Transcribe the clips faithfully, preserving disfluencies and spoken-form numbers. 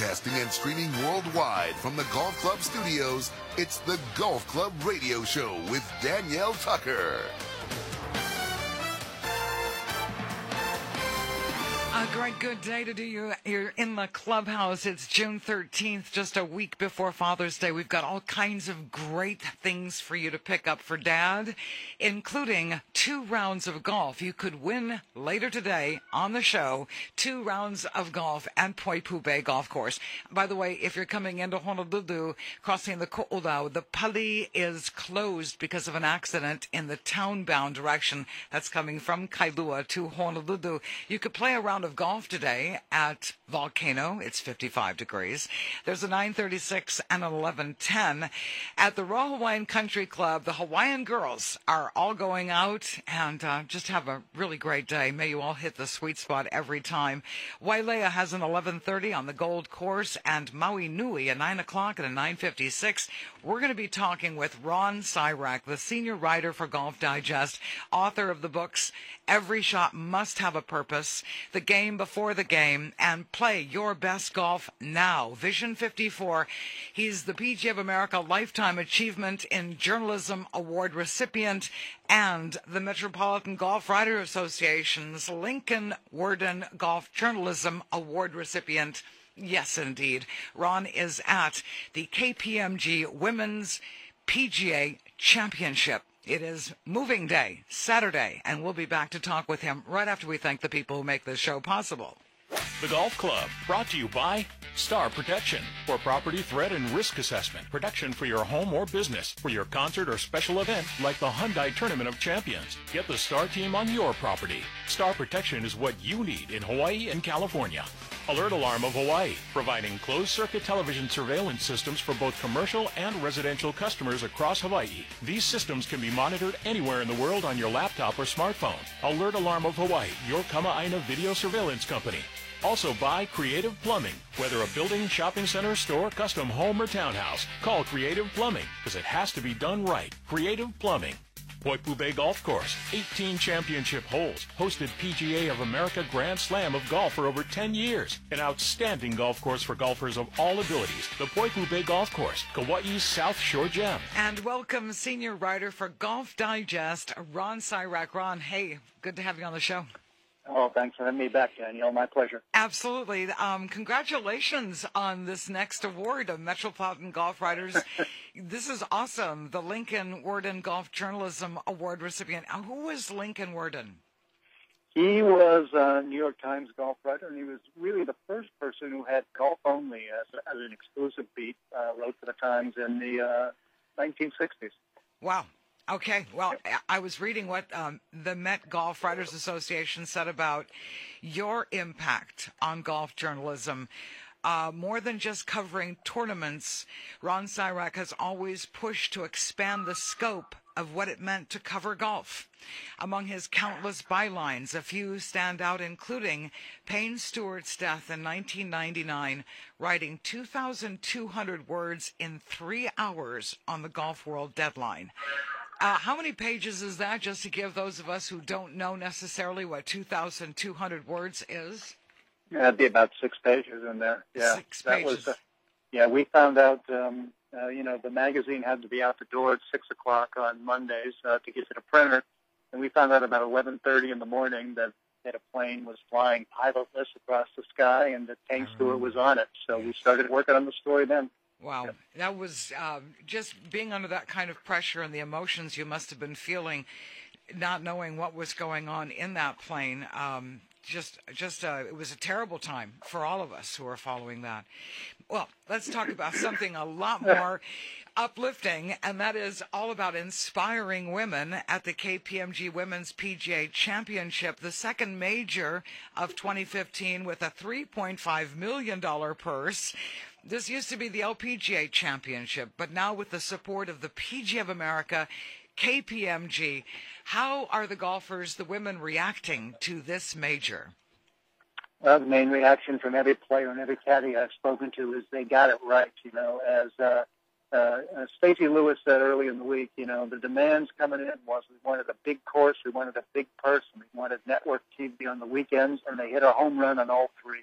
Broadcasting and streaming worldwide from the Golf Club studios, it's the Golf Club Radio Show with Danielle Tucker. A great good day to do you. You're in the clubhouse. It's June thirteenth, just a week before Father's Day. We've got all kinds of great things for you to pick up for Dad, including two rounds of golf. You could win later today on the show two rounds of golf at Poipu Bay Golf Course. By the way, if you're coming into Honolulu, crossing the Ko'olau, the Pali is closed because of an accident in the town-bound direction that's coming from Kailua to Honolulu. You could play a round of golf today at Volcano. It's fifty-five degrees. There's a nine thirty-six and an eleven ten. At the Royal Hawaiian Country Club, the Hawaiian girls are all going out and uh, just have a really great day. May you all hit the sweet spot every time. Wailea has an eleven thirty on the Gold Course, and Maui Nui at nine o'clock and a nine fifty-six. We're going to be talking with Ron Sirak, the senior writer for Golf Digest, author of the books Every Shot Must Have a Purpose, The Game Before the Game, and Play Your Best Golf Now. Vision fifty-four. He's the P G A of America Lifetime Achievement in Journalism Award recipient and the Metropolitan Golf Writers Association's Lincoln Worden Golf Journalism Award recipient. Yes, indeed. Ron is at the K P M G Women's P G A Championship. It is moving day, Saturday, and we'll be back to talk with him right after we thank the people who make this show possible. The Golf Club, brought to you by Star Protection. For property threat and risk assessment, protection for your home or business, for your concert or special event like the Hyundai Tournament of Champions. Get the Star team on your property. Star Protection is what you need in Hawaii and California. Alert Alarm of Hawaii, providing closed-circuit television surveillance systems for both commercial and residential customers across Hawaii. These systems can be monitored anywhere in the world on your laptop or smartphone. Alert Alarm of Hawaii, your Kama'aina video surveillance company. Also by Creative Plumbing. Whether a building, shopping center, store, custom home, or townhouse, call Creative Plumbing, because it has to be done right. Creative Plumbing. Poipu Bay Golf Course, eighteen championship holes, hosted P G A of America Grand Slam of golf for over ten years. An outstanding golf course for golfers of all abilities. The Poipu Bay Golf Course, Kauai's South Shore Gem. And welcome senior writer for Golf Digest, Ron Sirak. Ron, hey, good to have you on the show. Oh, thanks for having me back, Danielle. My pleasure. Absolutely. Um, congratulations on this next award of Metropolitan Golf Writers. This is awesome. The Lincoln Worden Golf Journalism Award recipient. Uh, who was Lincoln Worden? He was a New York Times golf writer, and he was really the first person who had golf only as, as an exclusive beat, uh, wrote for the Times in the uh, nineteen sixties. Wow. Okay, well, I was reading what um, the Met Golf Writers Association said about your impact on golf journalism. Uh, more than just covering tournaments, Ron Sirak has always pushed to expand the scope of what it meant to cover golf. Among his countless bylines, a few stand out, including Payne Stewart's death in nineteen ninety-nine, writing two thousand two hundred words in three hours on the Golf World deadline. Uh, how many pages is that, just to give those of us who don't know necessarily what two thousand two hundred words is? Yeah, it'd be about six pages in there. Yeah, six that pages. Was, uh, yeah, we found out, um, uh, you know, the magazine had to be out the door at six o'clock on Mondays uh, to get to the printer, and we found out about eleven thirty in the morning that, that a plane was flying pilotless across the sky and that Payne Stewart was on it. So we started working on the story then. Wow, that was um, just being under that kind of pressure and the emotions you must have been feeling, not knowing what was going on in that plane. Um, just, just uh, it was a terrible time for all of us who are following that. Well, let's talk about something a lot more uplifting, and that is all about inspiring women at the K P M G Women's P G A Championship, the second major of twenty fifteen, with a three point five million dollars purse. This used to be the L P G A Championship, but now with the support of the P G A of America, K P M G, how are the golfers, the women, reacting to this major? Well, the main reaction from every player and every caddy I've spoken to is they got it right. You know, as uh, uh, Stacey Lewis said early in the week, you know, the demands coming in was we wanted a big course, we wanted a big purse, and we wanted network T V on the weekends, and they hit a home run on all three.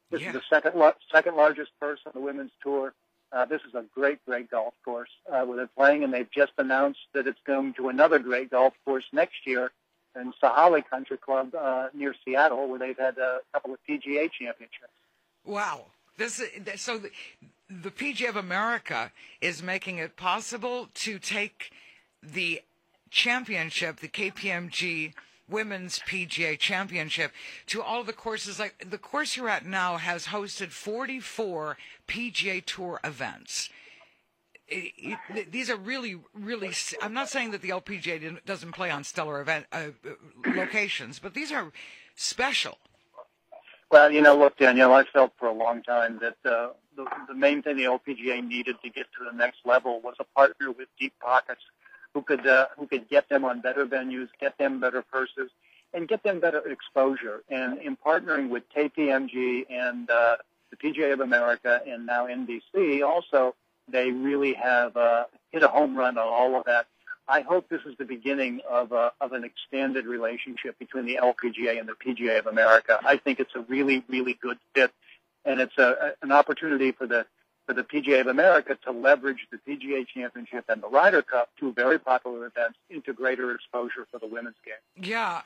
This yeah. is the second lar- second largest course on the women's tour. Uh, this is a great, great golf course uh, where they're playing, and they've just announced that it's going to another great golf course next year in Sahalee Country Club uh, near Seattle, where they've had a couple of P G A championships. Wow. This is, so the, the P G A of America is making it possible to take the championship, the K P M G Women's P G A Championship, to all the courses. Like the course you're at now has hosted forty-four P G A Tour events. It, it, these are really, really. I'm not saying that the L P G A doesn't play on stellar event uh, locations, but these are special. Well, you know, look, Danielle, I felt for a long time that uh, the, the main thing the L P G A needed to get to the next level was a partner with deep pockets who could uh, who could get them on better venues, get them better purses, and get them better exposure. And in partnering with K P M G and uh, the P G A of America and now N B C, also, they really have uh, hit a home run on all of that. I hope this is the beginning of a, of an extended relationship between the L P G A and the P G A of America. I think it's a really, really good fit, and it's a, an opportunity for the for the P G A of America to leverage the P G A Championship and the Ryder Cup, two very popular events, into greater exposure for the women's game. Yeah,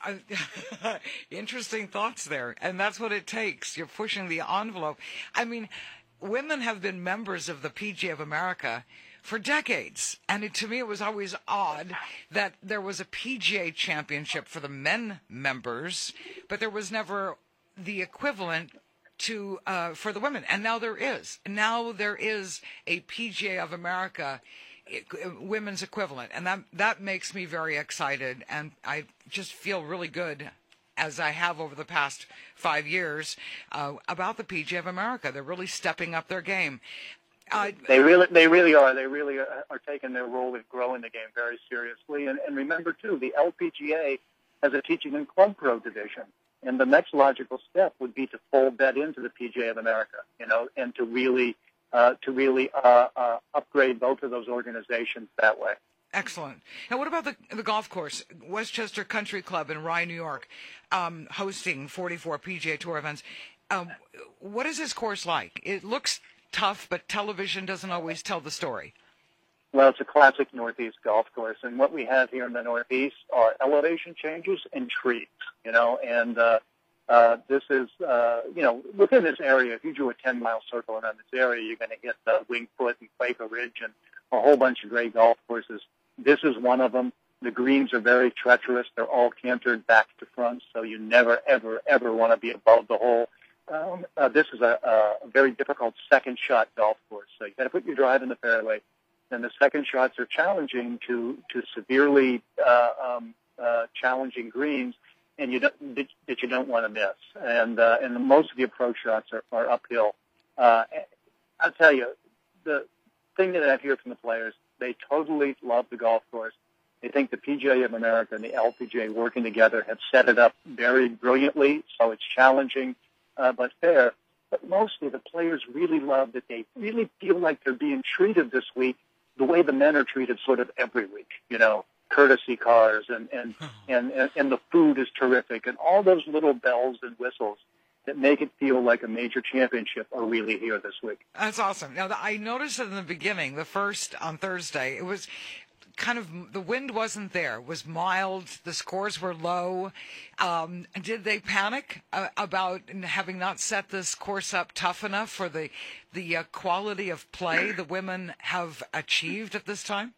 I, interesting thoughts there, and that's what it takes. You're pushing the envelope. I mean, women have been members of the P G A of America for decades, and it, to me it was always odd that there was a P G A championship for the men members, but there was never the equivalent to uh, for the women, and now there is. Now there is a P G A of America women's equivalent, and that that makes me very excited, and I just feel really good, as I have over the past five years, uh, about the P G A of America. They're really stepping up their game. Uh, they really, they really are. They really are, are taking their role in growing the game very seriously. And, and remember, too, the L P G A has a teaching and club pro division, and the next logical step would be to fold that into the P G A of America, you know, and to really, uh, to really uh, uh, upgrade both of those organizations that way. Excellent. Now, what about the the golf course, Westchester Country Club in Rye, New York, um, hosting forty-four P G A Tour events? Um, what is this course like? It looks tough, but television doesn't always tell the story. Well, it's a classic Northeast golf course, and what we have here in the Northeast are elevation changes and trees, you know, and uh, uh, this is, uh, you know, within this area, if you drew a ten-mile circle around this area, you're going to get uh, Wingfoot and Quaker Ridge and a whole bunch of great golf courses. This is one of them. The greens are very treacherous. They're all cantered back to front, so you never, ever, ever want to be above the hole. Um, uh, this is a, a very difficult second shot golf course, so you got to put your drive in the fairway. And the second shots are challenging to to severely uh, um, uh, challenging greens, and you don't, that, that you don't want to miss. And uh, and most of the approach shots are, are uphill. Uh, I'll tell you, the thing that I hear from the players, they totally love the golf course. They think the P G A of America and the L P G A working together have set it up very brilliantly, so it's challenging uh, but fair. But mostly the players really love that they really feel like they're being treated this week the way the men are treated sort of every week, you know, courtesy cars and, and, and, and, and the food is terrific and all those little bells and whistles that make it feel like a major championship are really here this week. That's awesome. Now, I noticed in the beginning, the first on Thursday, it was kind of, the wind wasn't there. It was mild. The scores were low. Um, did they panic uh, about having not set this course up tough enough for the the uh, quality of play the women have achieved at this time?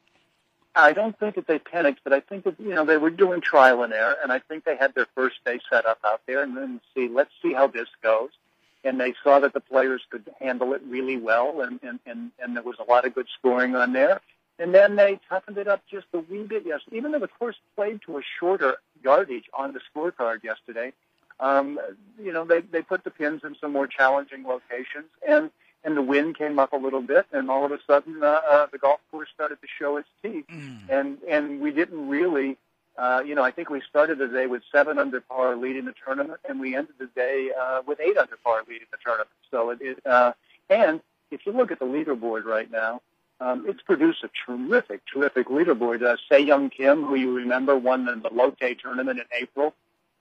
I don't think that they panicked, but I think that, you know, they were doing trial and error, and I think they had their first day set up out there and then see, let's see how this goes. And they saw that the players could handle it really well, and, and, and, and there was a lot of good scoring on there. And then they toughened it up just a wee bit yesterday. Even though the course played to a shorter yardage on the scorecard yesterday, um, you know, they, they put the pins in some more challenging locations, and, and the wind came up a little bit, and all of a sudden uh, uh, the golf course started to show its teeth. Mm. And, and we didn't really, uh, you know, I think we started the day with seven under par leading the tournament, and we ended the day uh, with eight under par leading the tournament. So it, it uh, and if you look at the leaderboard right now, Um, it's produced a terrific, terrific leaderboard. Uh, Se Young Kim, who you remember, won the, the Lotte tournament in April.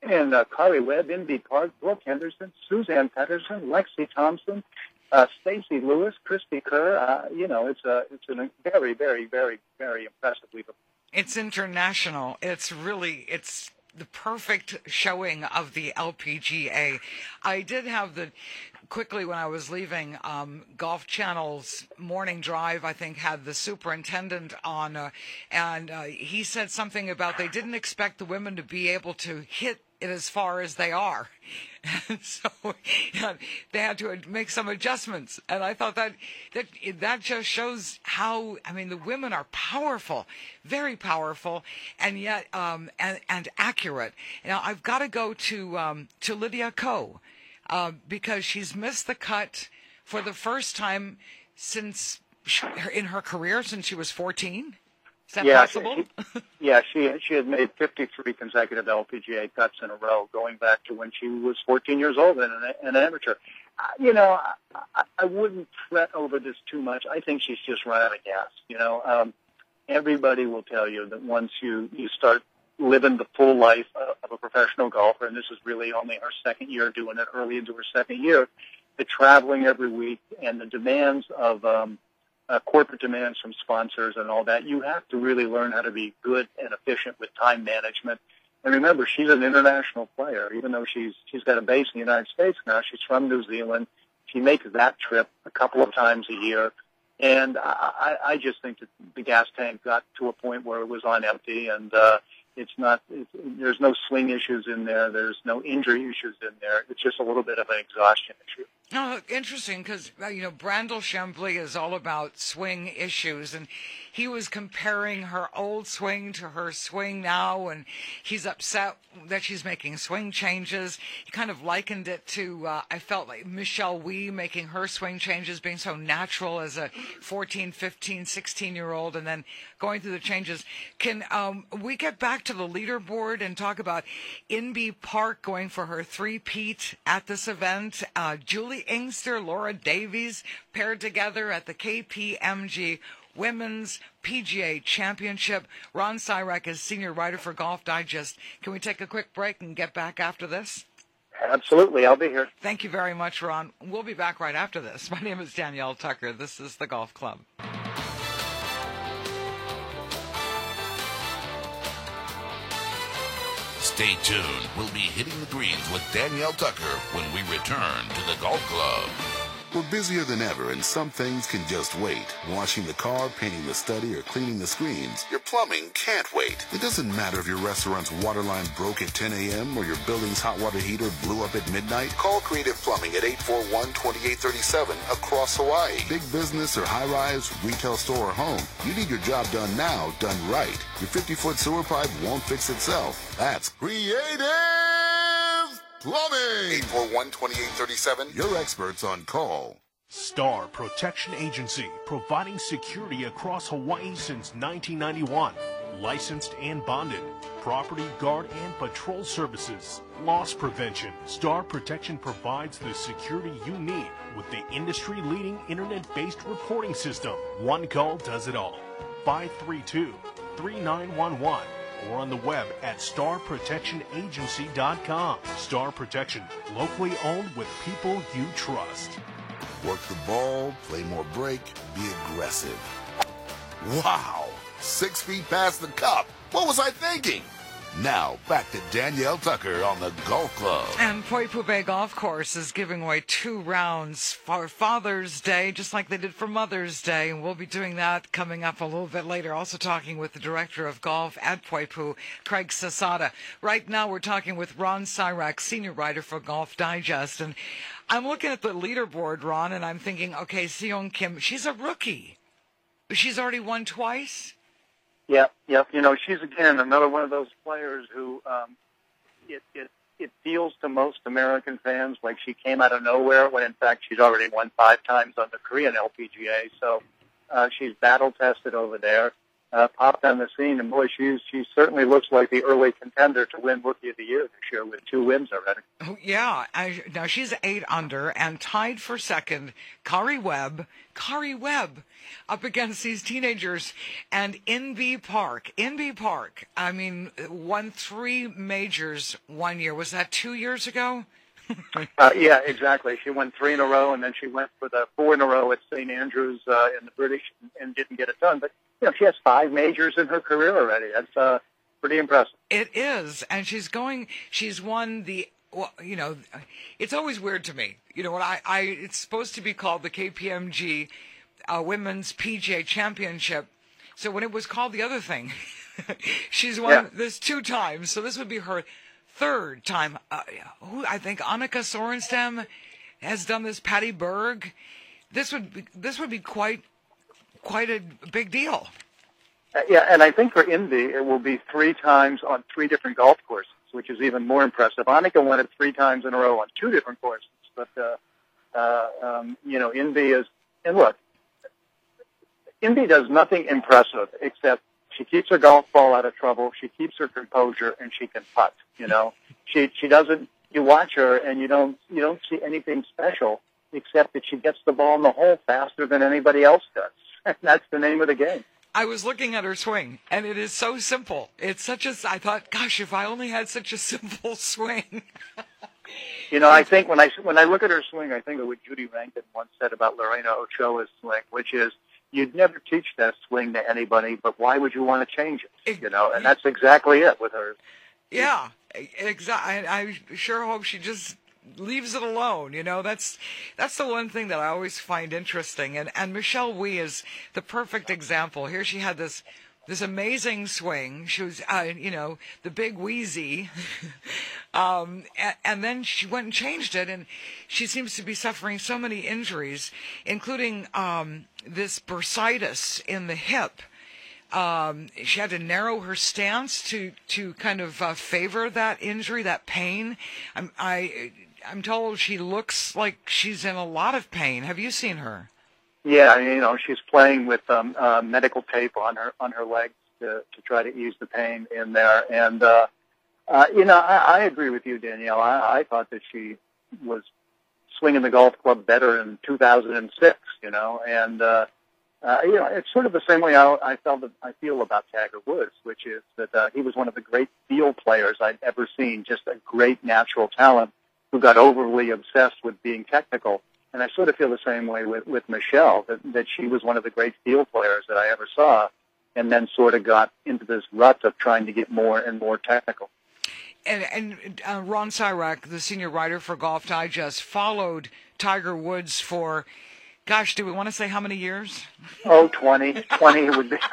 And uh, Kari Webb, Inbee Park, Brooke Henderson, Suzanne Pedersen, Lexi Thompson, uh, Stacey Lewis, Christy Kerr. Uh, you know, it's a it's a very, very, very, very impressive leaderboard. It's international. It's really it's the perfect showing of the L P G A. I did have the quickly when I was leaving, um, Golf Channel's Morning Drive, I think, had the superintendent on, uh, and uh, he said something about they didn't expect the women to be able to hit it as far as they are. And so yeah, they had to make some adjustments. And I thought that, that that just shows how, I mean, the women are powerful, very powerful, and yet um, and, and accurate. Now, I've got to go to um, to Lydia Ko uh, because she's missed the cut for the first time since she, in her career, since she was fourteen. Is that yeah, possible? She, yeah, she she had made fifty-three consecutive L P G A cuts in a row, going back to when she was fourteen years old and an, an amateur. Uh, you know, I, I wouldn't fret over this too much. I think she's just run out of gas. You know, um, everybody will tell you that once you, you start living the full life of, of a professional golfer, and this is really only her second year doing it, early into her second year, the traveling every week and the demands of um, Uh, corporate demands from sponsors and all that, you have to really learn how to be good and efficient with time management. And remember, she's an international player. Even though she's she's got a base in the United States now, she's from New Zealand. She makes that trip a couple of times a year. And I, I just think that the gas tank got to a point where it was on empty, and uh, it's not. It's, there's no swing issues in there. There's no injury issues in there. It's just a little bit of an exhaustion issue. Oh, interesting, because, you know, Brandel Chambly is all about swing issues, and he was comparing her old swing to her swing now, and he's upset that she's making swing changes. He kind of likened it to, uh, I felt like Michelle Wie making her swing changes being so natural as a fourteen, fifteen, sixteen-year-old, and then going through the changes. Can um, we get back to the leaderboard and talk about Inbee Park going for her three-peat at this event? Uh, Julie Inkster, Laura Davies paired together at the K P M G Women's P G A Championship. Ron Syrek is senior writer for Golf Digest. Can we take a quick break and get back after this? Absolutely. I'll be here. Thank you very much, Ron. We'll be back right after this. My name is Danielle Tucker. This is the Golf Club. Stay tuned. We'll be hitting the greens with Danielle Tucker when we return to the Golf Club. We're busier than ever, and some things can just wait. Washing the car, painting the study, or cleaning the screens. Your plumbing can't wait. It doesn't matter if your restaurant's water line broke at ten a.m. or your building's hot water heater blew up at midnight. Call Creative Plumbing at eight four one, two eight three seven across Hawaii. Big business or high-rise, retail store or home. You need your job done now, done right. Your fifty-foot sewer pipe won't fix itself. That's Creative Plumbing. eight four one, two eight three seven. Your experts on call. Star Protection Agency, providing security across Hawaii since nineteen ninety-one. Licensed and bonded. Property guard and patrol services. Loss prevention. Star Protection provides the security you need with the industry-leading internet-based reporting system. One call does it all. five three two, three nine one one. Or on the web at star protection agency dot com. Star Protection, locally owned with people you trust. Work the ball, play more break, be aggressive. Wow! Six feet past the cup. What was I thinking? Now, back to Danielle Tucker on the Golf Club. And Poipu Bay Golf Course is giving away two rounds for Father's Day, just like they did for Mother's Day. And we'll be doing that coming up a little bit later. Also talking with the director of golf at Poipu, Craig Sasada. Right now we're talking with Ron Syrek, senior writer for Golf Digest. And I'm looking at the leaderboard, Ron, and I'm thinking, okay, Seong Kim, she's a rookie. She's already won twice. Yep, yep. You know, she's, again, another one of those players who um, it, it it feels to most American fans like she came out of nowhere when, in fact, she's already won five times on the Korean L P G A. So uh, she's battle-tested over there. uh, popped on the scene, and boy, she's she certainly looks like the early contender to win Rookie of the Year this year with two wins already. Oh, yeah, I, now she's eight under and tied for second. Kari Webb, Kari Webb, up against these teenagers, and Inbee Park, Inbee Park. I mean, won three majors one year. Was that two years ago? uh, yeah, exactly. She won three in a row, and then she went for the four in a row at Saint Andrews uh, in the British and didn't get it done. But you know, she has five majors in her career already. That's uh, pretty impressive. It is, and she's going. She's won the. Well, you know, it's always weird to me. You know, when I, I it's supposed to be called the K P M G uh, Women's P G A Championship. So when it was called the other thing, she's won yeah. this two times. So this would be her third time. Uh, who I think Annika Sorenstam has done this. Patty Berg. This would be, this would be quite quite a big deal. Uh, yeah, and I think for Inbee, it will be three times on three different golf courses, which is even more impressive. Annika won it three times in a row on two different courses. But, uh, uh, um, you know, Inbee is, and look, Inbee does nothing impressive except she keeps her golf ball out of trouble, she keeps her composure, and she can putt, you know. she she doesn't, you watch her and you don't you don't see anything special except that she gets the ball in the hole faster than anybody else does. And that's the name of the game. I was looking at her swing, and it is so simple. It's such a, I thought, gosh, if I only had such a simple swing. You know, I think when I, when I look at her swing, I think of what Judy Rankin once said about Lorena Ochoa's swing, which is, you'd never teach that swing to anybody, but why would you want to change it? You know, and that's exactly it with her. Yeah, exactly. I, I sure hope she just leaves it alone. You know, that's that's the one thing that I always find interesting. And and Michelle Wie is the perfect example. Here she had this this amazing swing. She was, uh, you know, the big wheezy. um, and, and then she went and changed it, and she seems to be suffering so many injuries, including um, this bursitis in the hip. Um, she had to narrow her stance to, to kind of uh, favor that injury, that pain. I'm, I, I'm told she looks like she's in a lot of pain. Have you seen her? Yeah, you know, she's playing with um, uh, medical tape on her on her legs to, to try to ease the pain in there. And, uh, uh, you know, I, I agree with you, Danielle. I, I thought that she was swinging the golf club better in two thousand six, you know, and, uh, Uh, you know, it's sort of the same way I, I felt that I feel about Tiger Woods, which is that uh, he was one of the great field players I'd ever seen, just a great natural talent who got overly obsessed with being technical. And I sort of feel the same way with, with Michelle, that, that she was one of the great field players that I ever saw, and then sort of got into this rut of trying to get more and more technical. And, and uh, Ron Syrak, the senior writer for Golf Digest, followed Tiger Woods for, gosh, do we want to say how many years? Oh, twenty. twenty would be.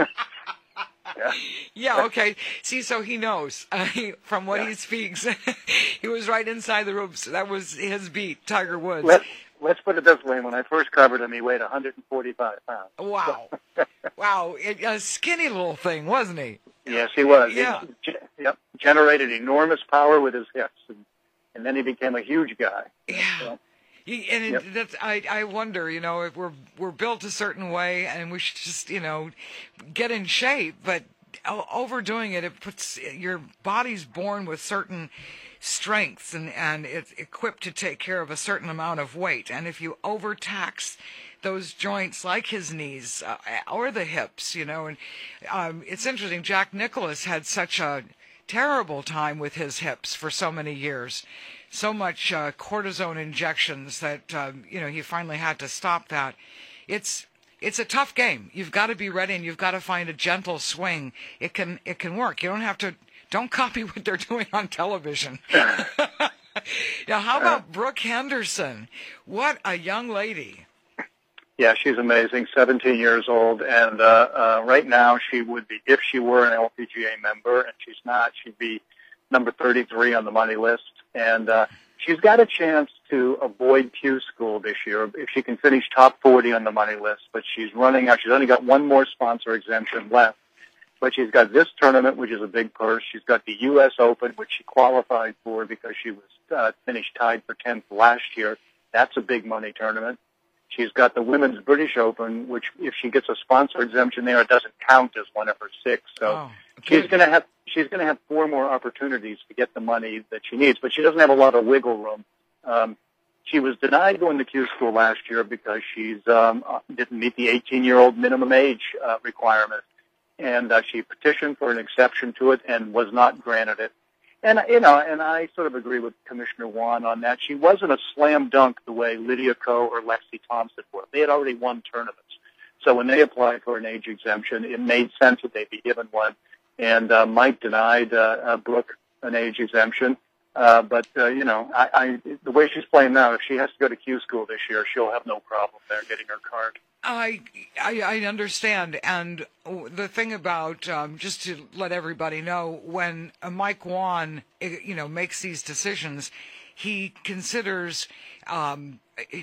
Yeah. Yeah, okay. See, so he knows uh, he, from what yeah. he speaks. He was right inside the ropes. That was his beat, Tiger Woods. Let's, let's put it this way. When I first covered him, he weighed one hundred forty-five pounds. Wow. Wow. It, a skinny little thing, wasn't he? Yes, he was. Yeah. He yep, generated enormous power with his hips, and, and then he became a huge guy. Yeah. So, and it, yep. that's, I, I wonder, you know, if we're we're built a certain way, and we should just, you know, get in shape. But overdoing it, it puts your body's born with certain strengths, and and it's equipped to take care of a certain amount of weight. And if you overtax those joints, like his knees uh, or the hips, you know, and um, it's interesting. Jack Nicklaus had such a terrible time with his hips for so many years. So much uh, cortisone injections that, um, you know, he finally had to stop that. It's it's a tough game. You've got to be ready, and you've got to find a gentle swing. It can it can work. You don't have to, don't copy what they're doing on television. Now, how about Brooke Henderson? What a young lady. Yeah, she's amazing, seventeen years old, and uh, uh, right now she would be, if she were an L P G A member, and she's not, she'd be number thirty-three on the money list. And uh, she's got a chance to avoid Q School this year if she can finish top forty on the money list. But she's running out. She's only got one more sponsor exemption left. But she's got this tournament, which is a big purse. She's got the U S Open, which she qualified for because she was uh, finished tied for tenth last year. That's a big money tournament. she's got the Women's British Open, which if she gets a sponsor exemption there, it doesn't count as one of her six. So oh, okay. she's going to have she's going to have four more opportunities to get the money that she needs, but she doesn't have a lot of wiggle room. Um, she was denied going to Q school last year because she's um, didn't meet the eighteen-year-old minimum age uh, requirement, and uh, she petitioned for an exception to it and was not granted it. And, you know, and I sort of agree with Commissioner Wan on that. She wasn't a slam dunk the way Lydia Ko or Lexi Thompson were. They had already won tournaments. So when they applied for an age exemption, it made sense that they be given one. And uh, Mike denied uh, uh, Brooke an age exemption. Uh, but, uh, you know, I, I, the way she's playing now, if she has to go to Q school this year, she'll have no problem there getting her card. I, I I understand, and the thing about um, just to let everybody know, when uh, Mike Wan, you know, makes these decisions, he considers um,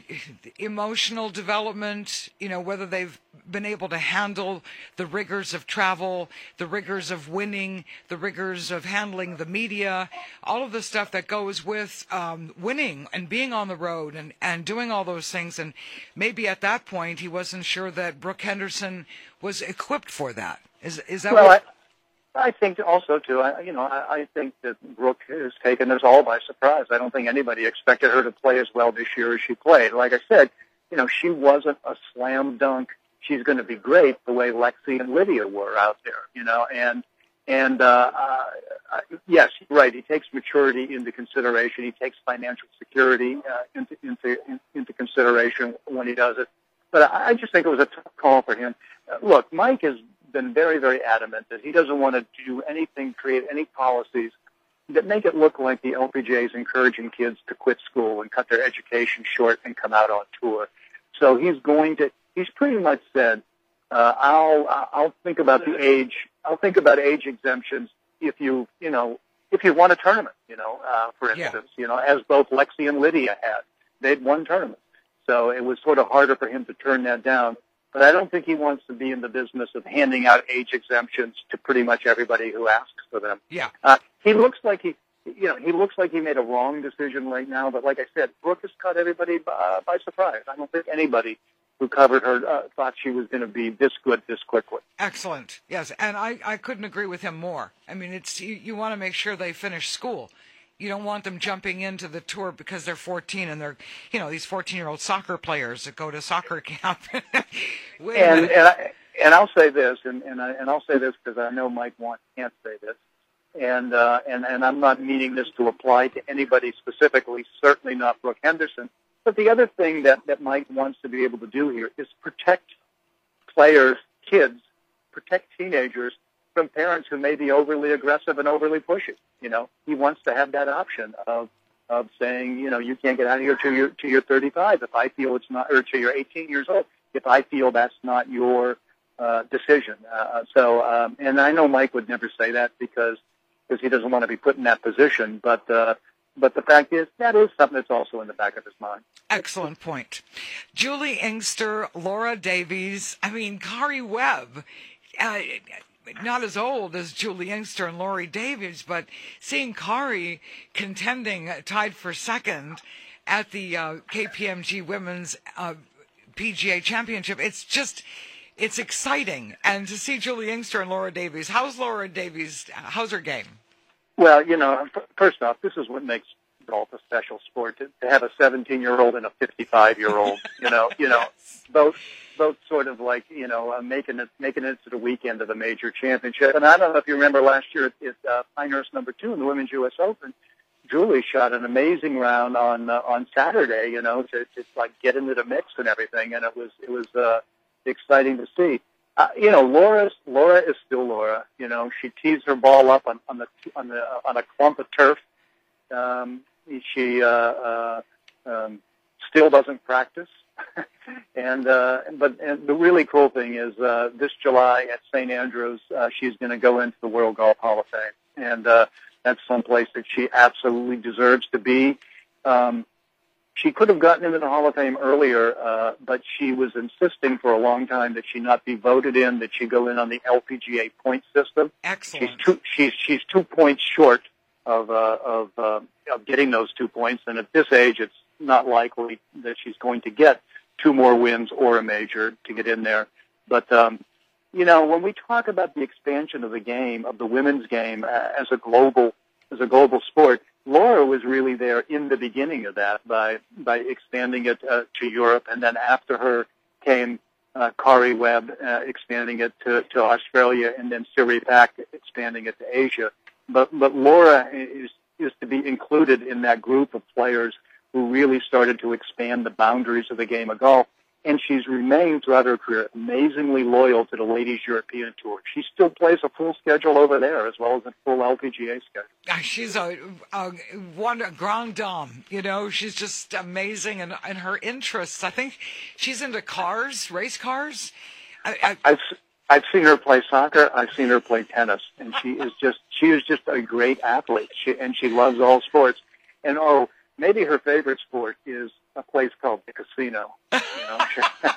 emotional development, you know, whether they've been able to handle the rigors of travel, the rigors of winning, the rigors of handling the media, all of the stuff that goes with um, winning and being on the road and, and doing all those things. And maybe at that point he wasn't sure that Brooke Henderson was equipped for that. Is is that well, what... I, I think also, too, I, you know, I, I think that Brooke has taken us all by surprise. I don't think anybody expected her to play as well this year as she played. Like I said, you know, she wasn't a slam dunk. She's going to be great the way Lexi and Lydia were out there, you know, and, and, uh, uh, yes, right. He takes maturity into consideration. He takes financial security, uh, into, into, into consideration when he does it. But I just think it was a tough call for him. Uh, look, Mike has been very, very adamant that he doesn't want to do anything, create any policies that make it look like the L P G A is encouraging kids to quit school and cut their education short and come out on tour. So he's going to, he's pretty much said, uh, I'll, I'll think about the age, I'll think about age exemptions if you, you know, if you won a tournament, you know, uh, for instance, yeah. you know, as both Lexi and Lydia had. They'd won tournaments. So it was sort of harder for him to turn that down. But I don't think he wants to be in the business of handing out age exemptions to pretty much everybody who asks for them. Yeah. Uh, he looks like he, you know, he looks like he made a wrong decision right now. But like I said, Brooke has caught everybody by, by surprise. I don't think anybody who covered her uh, thought she was going to be this good this quickly. Excellent. Yes, and I, I couldn't agree with him more. I mean, it's you, you want to make sure they finish school. You don't want them jumping into the tour because they're fourteen and they're, you know, these fourteen-year-old soccer players that go to soccer camp. Wait a and minute. and, I, and I'll say this, and and, I, and I'll say this because I know Mike Wan can't say this, and uh, and and I'm not meaning this to apply to anybody specifically. Certainly not Brooke Henderson. But the other thing that that Mike wants to be able to do here is protect players, kids, protect teenagers from parents who may be overly aggressive and overly pushy. You know, he wants to have that option of of saying, you know, you can't get out of here till you're, till you're thirty-five if I feel it's not, or till you're eighteen years old if I feel that's not your uh, decision. Uh, so, um, and I know Mike would never say that because because he doesn't want to be put in that position. But uh, but the fact is, that is something that's also in the back of his mind. Excellent point. Julie Inkster, Laura Davies, I mean, Kari Webb. Uh, not as old as Julie Inkster and Lori Davies, but seeing Kari contending, uh, tied for second at the uh, K P M G Women's uh, P G A Championship, it's just, it's exciting. And to see Julie Inkster and Laura Davies, how's Laura Davies, how's her game? Well, you know, first off, this is what makes golf a special sport, to, to have a seventeen-year-old and a fifty-five-year-old, you know, you know, both both sort of like, you know, uh, making it making it to the weekend of the major championship. And I don't know if you remember last year at, at uh, Pinehurst number two in the Women's U S Open, Julie shot an amazing round on uh, on Saturday, you know, to, to like get into the mix and everything, and it was it was uh, exciting to see. Uh, you know, Laura's Laura is still Laura. You know, she tees her ball up on, on the on the on a clump of turf. Um, she uh, uh, um, still doesn't practice. and uh, but and the really cool thing is uh, this July at Saint Andrews, uh, she's going to go into the World Golf Hall of Fame, and uh, that's someplace that she absolutely deserves to be. Um, she could have gotten into the Hall of Fame earlier, uh, but she was insisting for a long time that she not be voted in, that she go in on the L P G A point system. Excellent. She's two, she's she's two points short of uh, of, uh, of getting those two points, and at this age, it's not likely that she's going to get two more wins or a major to get in there. But, um, you know, when we talk about the expansion of the game, of the women's game uh, as a global as a global sport, Laura was really there in the beginning of that by by expanding it uh, to Europe, and then after her came uh, Kari Webb uh, expanding it to, to Australia, and then Siri Pak expanding it to Asia. But but Laura is is to be included in that group of players who really started to expand the boundaries of the game of golf. And she's remained throughout her career amazingly loyal to the Ladies European Tour. She still plays a full schedule over there as well as a full L P G A schedule. She's a, a one a grande dame, you know. She's just amazing, and and her interests. I think she's into cars, race cars. I, I, I've I've seen her play soccer. I've seen her play tennis, and she is just she is just a great athlete. She, and she loves all sports. And oh, maybe her favorite sport is a place called the casino. You know?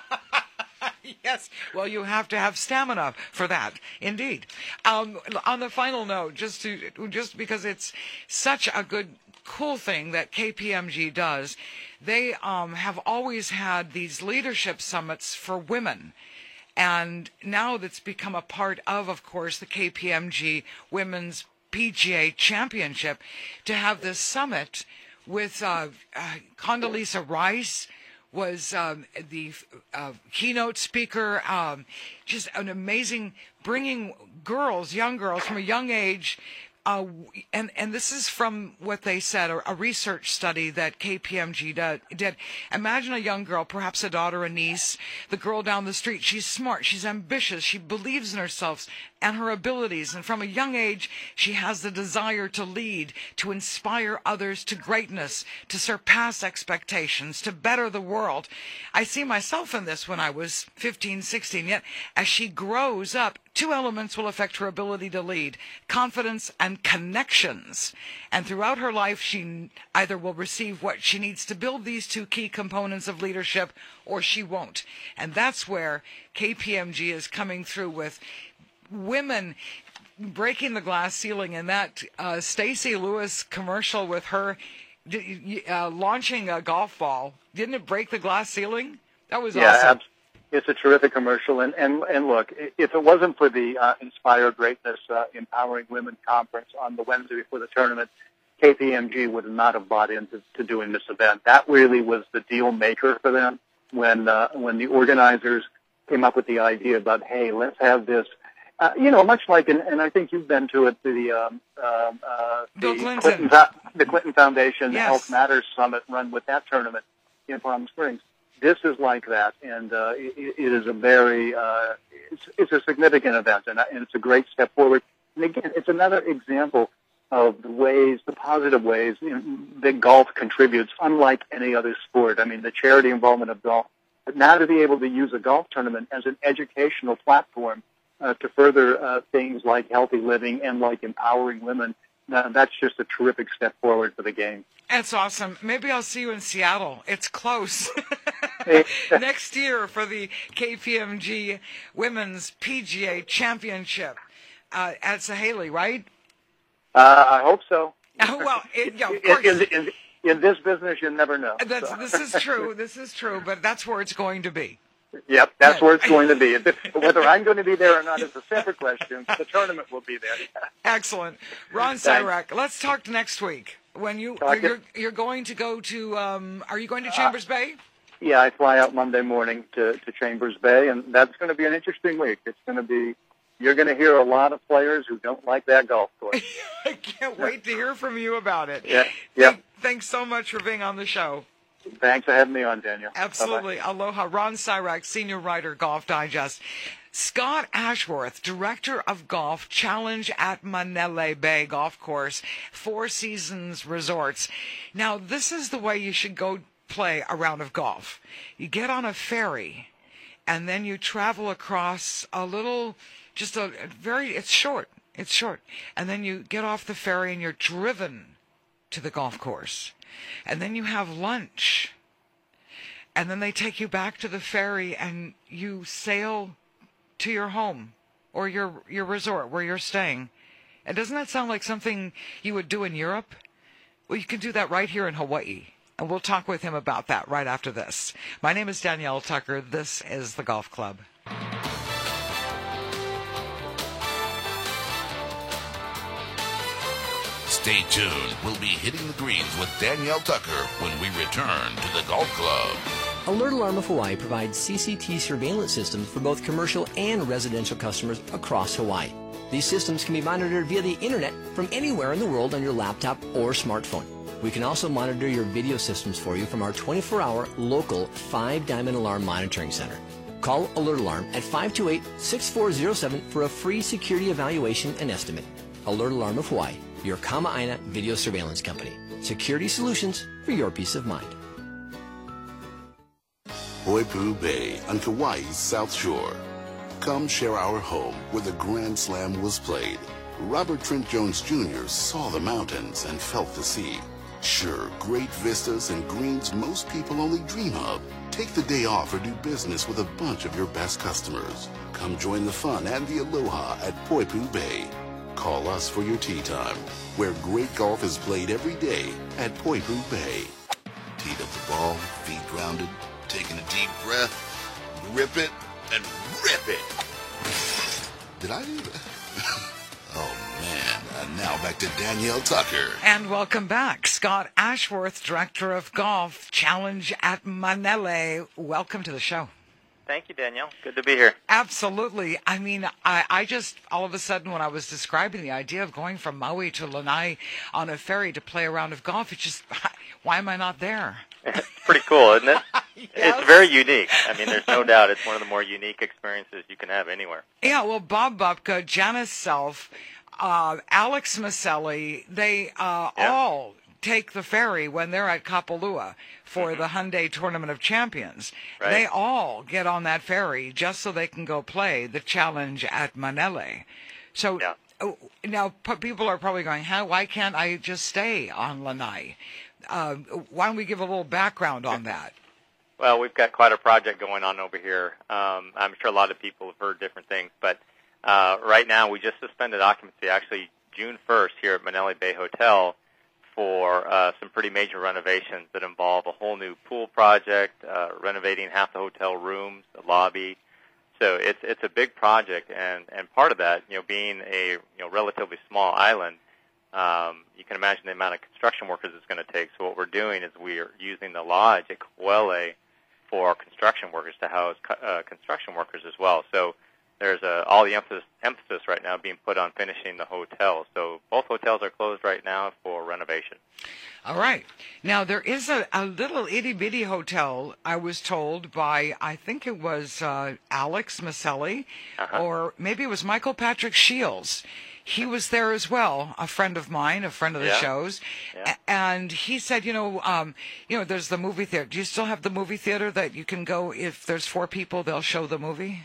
Yes. Well, you have to have stamina for that, indeed. Um, on the final note, just to just because it's such a good, cool thing that K P M G does, they um, have always had these leadership summits for women. And now that's become a part of, of course, the K P M G Women's P G A Championship, to have this summit with uh, uh, Condoleezza Rice was um, the uh, keynote speaker, um, just an amazing, bringing girls, young girls from a young age, uh, and, and this is from what they said, a, a research study that K P M G did, did. Imagine a young girl, perhaps a daughter, a niece, the girl down the street. She's smart, she's ambitious, she believes in herself and her abilities, and from a young age she has the desire to lead, to inspire others to greatness, to surpass expectations, to better the world. I see myself in this when I was fifteen, sixteen, yet as she grows up, two elements will affect her ability to lead: confidence and connections. And throughout her life, she either will receive what she needs to build these two key components of leadership, or she won't. And that's where K P M G is coming through with women breaking the glass ceiling. And that uh, Stacey Lewis commercial with her uh, launching a golf ball, didn't it break the glass ceiling? That was yeah, awesome. Ab- it's a terrific commercial. And, and, and look, if it wasn't for the uh, Inspire Greatness uh, Empowering Women Conference on the Wednesday before the tournament, K P M G would not have bought into to doing this event. That really was the deal maker for them when uh, when the organizers came up with the idea about, hey, let's have this. Uh, you know, much like, and, and I think you've been to it, the um, uh, uh, Bill the Clinton, Clinton, the Clinton Foundation yes. Health Matters Summit run with that tournament in Palm Springs. This is like that, and uh, it, it is a very, uh, it's, it's a significant event, and, and it's a great step forward. And again, it's another example of the ways, the positive ways that golf contributes, unlike any other sport. I mean, the charity involvement of golf, but now to be able to use a golf tournament as an educational platform Uh, to further uh, things like healthy living and like empowering women, uh, that's just a terrific step forward for the game. That's awesome. Maybe I'll see you in Seattle. It's close. Next year for the K P M G Women's P G A Championship uh, at Sahaley, right? Uh, I hope so. well, it, yeah, of course. In, in, in, in this business, you never know. That's, so. This is true. This is true, but that's where it's going to be. Yep, that's where it's going to be. Whether I'm going to be there or not is a separate question. The tournament will be there. Excellent. Ron Sirak, let's talk next week. When you, you're, you're going to go to, um, are you going to Chambers uh, Bay? Yeah, I fly out Monday morning to, to Chambers Bay, and that's going to be an interesting week. It's going to be, you're going to hear a lot of players who don't like that golf course. I can't wait to hear from you about it. Yeah. Yep. Thank, thanks so much for being on the show. Thanks for having me on, Daniel. Absolutely. Bye-bye. Aloha. Ron Sirak, Senior Writer, Golf Digest. Scott Ashworth, Director of Golf, Challenge at Manele Bay Golf Course, Four Seasons Resorts. Now, this is the way you should go play a round of golf. You get on a ferry, and then you travel across a little, just a very, it's short. It's short. And then you get off the ferry, and you're driven to the golf course. And then you have lunch. And then they take you back to the ferry and you sail to your home or your your resort where you're staying. And doesn't that sound like something you would do in Europe? Well, you can do that right here in Hawaii. And we'll talk with him about that right after this. My name is Danielle Tucker. This is the Golf Club. Stay tuned. We'll be hitting the greens with Danielle Tucker when we return to the Golf Club. Alert Alarm of Hawaii provides C C T surveillance systems for both commercial and residential customers across Hawaii. These systems can be monitored via the internet from anywhere in the world on your laptop or smartphone. We can also monitor your video systems for you from our twenty-four hour local five Diamond Alarm Monitoring Center. Call Alert Alarm at five two eight, six four zero seven for a free security evaluation and estimate. Alert Alarm of Hawaii, your Kama'aina video surveillance company. Security solutions for your peace of mind. Poipu Bay on Kauai's South Shore. Come share our home where the Grand Slam was played. Robert Trent Jones Junior saw the mountains and felt the sea. Sure, great vistas and greens most people only dream of. Take the day off or do business with a bunch of your best customers. Come join the fun and the aloha at Poipu Bay. Call us for your tee time, where great golf is played every day at Poipu Bay. Teed up the ball, feet grounded, taking a deep breath, grip it, and rip it. Did I do that? Oh, man. And now back to Danielle Tucker. And welcome back. Scott Ashworth, Director of Golf, Challenge at Manele. Welcome to the show. Thank you, Danielle. Good to be here. Absolutely. I mean, I, I just, all of a sudden, when I was describing the idea of going from Maui to Lanai on a ferry to play a round of golf, it's just, why am I not there? It's pretty cool, isn't it? Yes. It's very unique. I mean, there's no doubt it's one of the more unique experiences you can have anywhere. Yeah, well, Bob Bupka, Janice Self, uh, Alex Maselli, they uh, Yeah. all take the ferry when they're at Kapalua for Mm-hmm. the Hyundai Tournament of Champions. Right. They all get on that ferry just so they can go play the challenge at Manele. So Yeah. oh, now p- people are probably going, huh, why can't I just stay on Lanai? Uh, why don't we give a little background on that? Well, we've got quite a project going on over here. Um, I'm sure a lot of people have heard different things, but uh, right now we just suspended occupancy, actually June first here at Manele Bay Hotel, for uh, some pretty major renovations that involve a whole new pool project, uh, renovating half the hotel rooms, the lobby. So it's it's a big project, and, and part of that, you know, being a you know relatively small island, um, you can imagine the amount of construction workers it's going to take. So what we're doing is we are using the lodge at Kauele for construction workers to house uh, construction workers as well. So there's a, all the emphasis, emphasis right now being put on finishing the hotel. So both hotels are closed right now for renovation. All right. Now, there is a, a little itty-bitty hotel, I was told by, I think it was uh, Alex Maselli, Uh-huh. or maybe it was Michael Patrick Shields. He was there as well, a friend of mine, a friend of the Yeah. show's. Yeah. A- and he said, you know, um, you know, there's the movie theater. Do you still have the movie theater that you can go, if there's four people, they'll show the movie?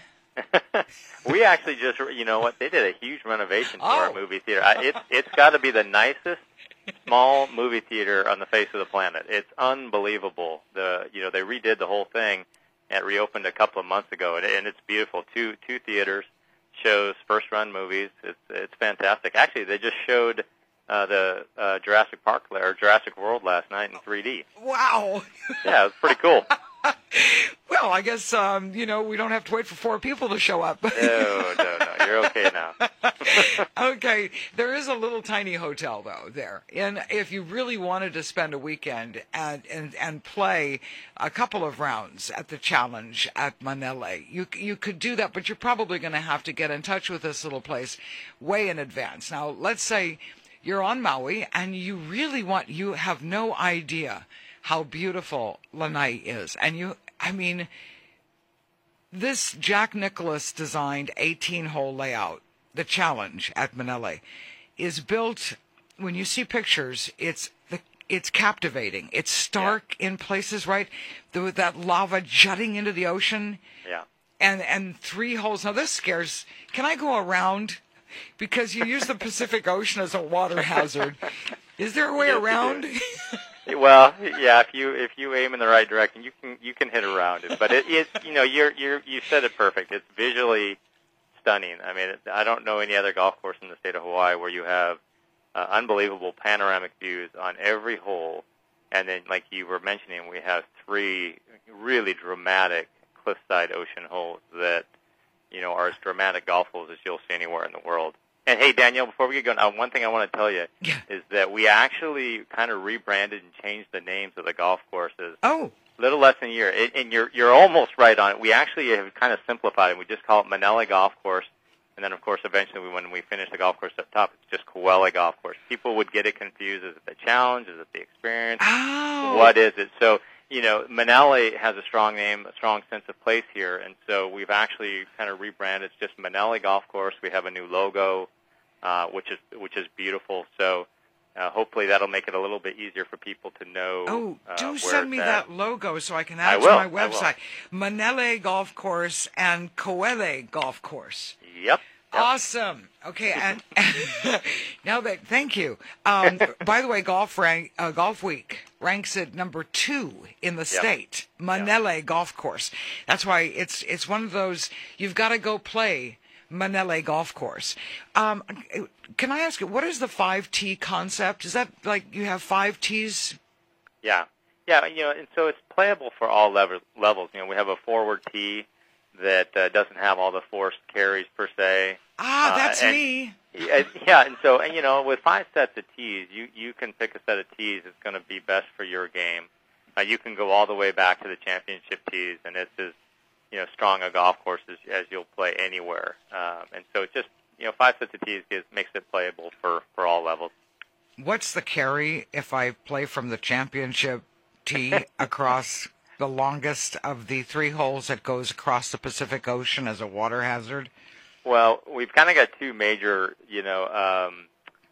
We actually just, you know what, they did a huge renovation to Oh. our movie theater. I, it's it's got to be the nicest small movie theater on the face of the planet. It's unbelievable. The you know they redid the whole thing and it reopened a couple of months ago, and, and it's beautiful. Two two theaters, shows first run movies. It's it's fantastic. Actually, they just showed uh, the uh, Jurassic Park or Jurassic World last night in three D. Wow. Yeah, it's pretty cool. Well, I guess, um, you know, we don't have to wait for four people to show up. No, no, no. You're okay now. Okay, there is a little tiny hotel though there, and if you really wanted to spend a weekend and and and play a couple of rounds at the challenge at Manele, you you could do that, but you're probably going to have to get in touch with this little place way in advance. Now, let's say you're on Maui and you really want, you have no idea how beautiful Lanai is, and you, I mean, this Jack Nicklaus designed eighteen hole layout, the challenge at Manele, is built, when you see pictures, it's the it's captivating. It's stark in places, right? The, that lava jutting into the ocean. Yeah. And and three holes. Now this scares, can I go around? Because you use the Pacific Ocean as a water hazard. Is there a way Yes, you around? do. Well, yeah, if you if you aim in the right direction, you can you can hit around it. But it is, you know, you're you're you said it perfect. It's visually stunning. I mean, it, I don't know any other golf course in the state of Hawaii where you have uh, unbelievable panoramic views on every hole, And then, like you were mentioning, we have three really dramatic cliffside ocean holes that, you know, are as dramatic golf holes as you'll see anywhere in the world. And hey, Danielle, before we get going, uh, one thing I want to tell you yeah. is that we actually kind of rebranded and changed the names of the golf courses. Oh. Little less than a year. It, and you're you're almost right on it. We actually have kind of simplified it. We just call it Manele Golf Course. And then, of course, eventually when we finish the golf course up top, it's just Kawele Golf Course. People would get it confused. Is it the challenge? Is it the experience? Oh. What is it? So, you know, Manele has a strong name, a strong sense of place here. And so we've actually kind of rebranded. It's just Manele Golf Course. We have a new logo, uh, which is which is beautiful. So uh, hopefully that'll make it a little bit easier for people to know. Oh, uh, do where send me it's that at. logo so I can add I it will, to my I will. website. Manele Golf Course and Kawele Golf Course. Yep. Yep. Awesome. Okay, and now that thank you. Um, by the way, Golf rank, uh, Golf Week ranks it number two in the Yep. state. Manele yep. Golf Course. That's why it's it's one of those you've got to go play Manele Golf Course. Um, can I ask you, what is the five tee concept? Is that like you have five tees? Yeah, yeah. You know, and so it's playable for all level, levels. You know, we have a forward tee that uh, doesn't have all the forced carries per se. Ah, that's uh, and, me. Yeah, and so, and you know, with five sets of tees, you, you can pick a set of tees that's going to be best for your game. Uh, you can go all the way back to the championship tees, and it's as, you know, strong a golf course as, as you'll play anywhere. Um, and so it's just, you know, five sets of tees gives, makes it playable for, for all levels. What's the carry if I play from the championship tee across the longest of the three holes that goes across the Pacific Ocean as a water hazard? Well, we've kind of got two major, you know, um,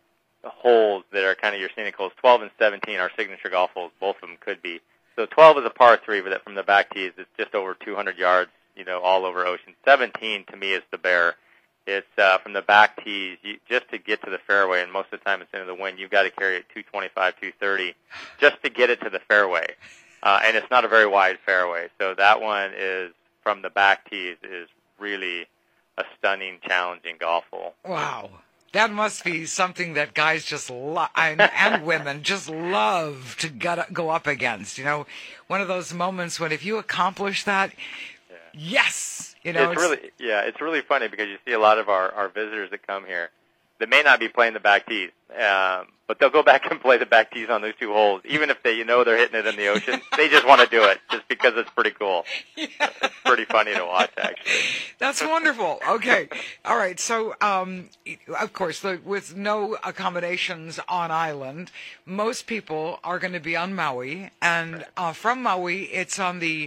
holes that are kind of your scenic holes. twelve and seventeen are signature golf holes. Both of them could be. So twelve is a par three, but that from the back tees, it's just over two hundred yards, you know, all over ocean. seventeen, to me, is the bear. It's uh, from the back tees, you, just to get to the fairway, and most of the time it's into the wind, you've got to carry it two twenty-five, two thirty just to get it to the fairway. Uh, and it's not a very wide fairway. So that one is, from the back tees, is really a stunning, challenging golf hole. Wow. That must be something that guys just love, and, and women just love to get, go up against. You know, one of those moments when if you accomplish that, yeah. yes! You know, it's, it's really, yeah, it's really funny because you see a lot of our, our visitors that come here that may not be playing the back tees, um, but they'll go back and play the back tees on those two holes, even if they, you know, they're hitting it in the ocean. They just want to do it just because it's pretty cool. Yeah. It's pretty funny to watch, actually. That's wonderful. Okay, all right. So, um, of course, the, with no accommodations on island, most people are going to be on Maui, and uh, from Maui, it's on the.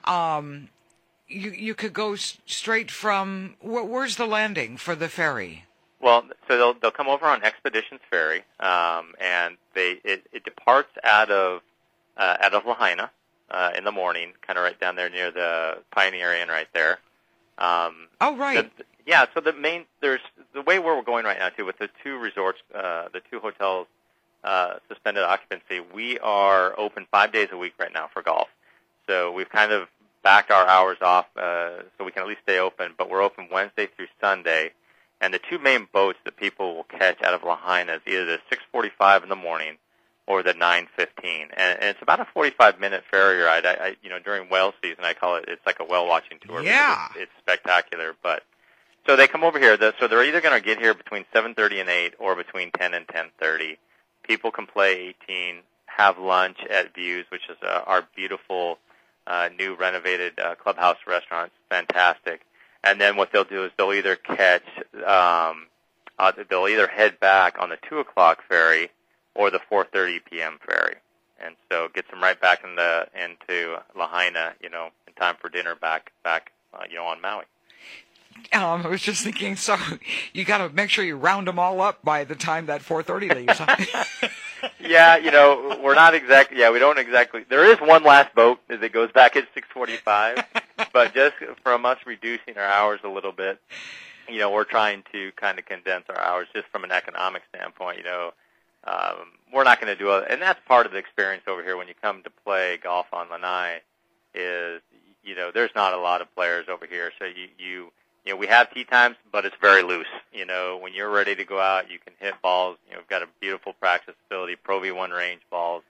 Um, you you could go s- straight from. Wh- where's the landing for the ferry? Well, so they'll they'll come over on Expeditions Ferry, um, and they it, it departs out of uh, out of Lahaina uh, in the morning, kind of right down there near the Pioneer Inn, right there. Um, oh, right. The, yeah. So the main there's the way where we're going right now too with the two resorts, uh, the two hotels uh, suspended occupancy. We are open five days a week right now for golf. So we've kind of backed our hours off uh, so we can at least stay open, but we're open Wednesday through Sunday. And the two main boats that people will catch out of Lahaina is either the six forty-five in the morning or the nine fifteen. And, and it's about a forty-five minute ferry ride. I, I, you know, during whale season, I call it, it's like a whale watching tour. Yeah. It's, it's spectacular. But so they come over here. The, so they're either going to get here between seven thirty and eight or between ten and ten thirty. People can play eighteen, have lunch at Views, which is uh, our beautiful uh, new renovated uh, clubhouse restaurant. It's fantastic. And then what they'll do is they'll either catch, um, uh, they'll either head back on the two o'clock ferry or the four thirty p.m. ferry, and so it gets them right back in the into Lahaina, you know, in time for dinner back back, uh, you know, on Maui. Um, I was just thinking, so you got to make sure you round them all up by the time that four thirty leaves. Yeah, you know, we're not exactly. Yeah, we don't exactly. There is one last boat that goes back at six forty-five, but just from us reducing our hours a little bit, you know, we're trying to kind of condense our hours just from an economic standpoint. You know, um, we're not going to do it, and that's part of the experience over here when you come to play golf on Lanai. Is you know, there's not a lot of players over here, so you you. You know, we have tee times, but it's very loose. You know, when you're ready to go out, you can hit balls. You know, we've got a beautiful practice facility, Pro V one range balls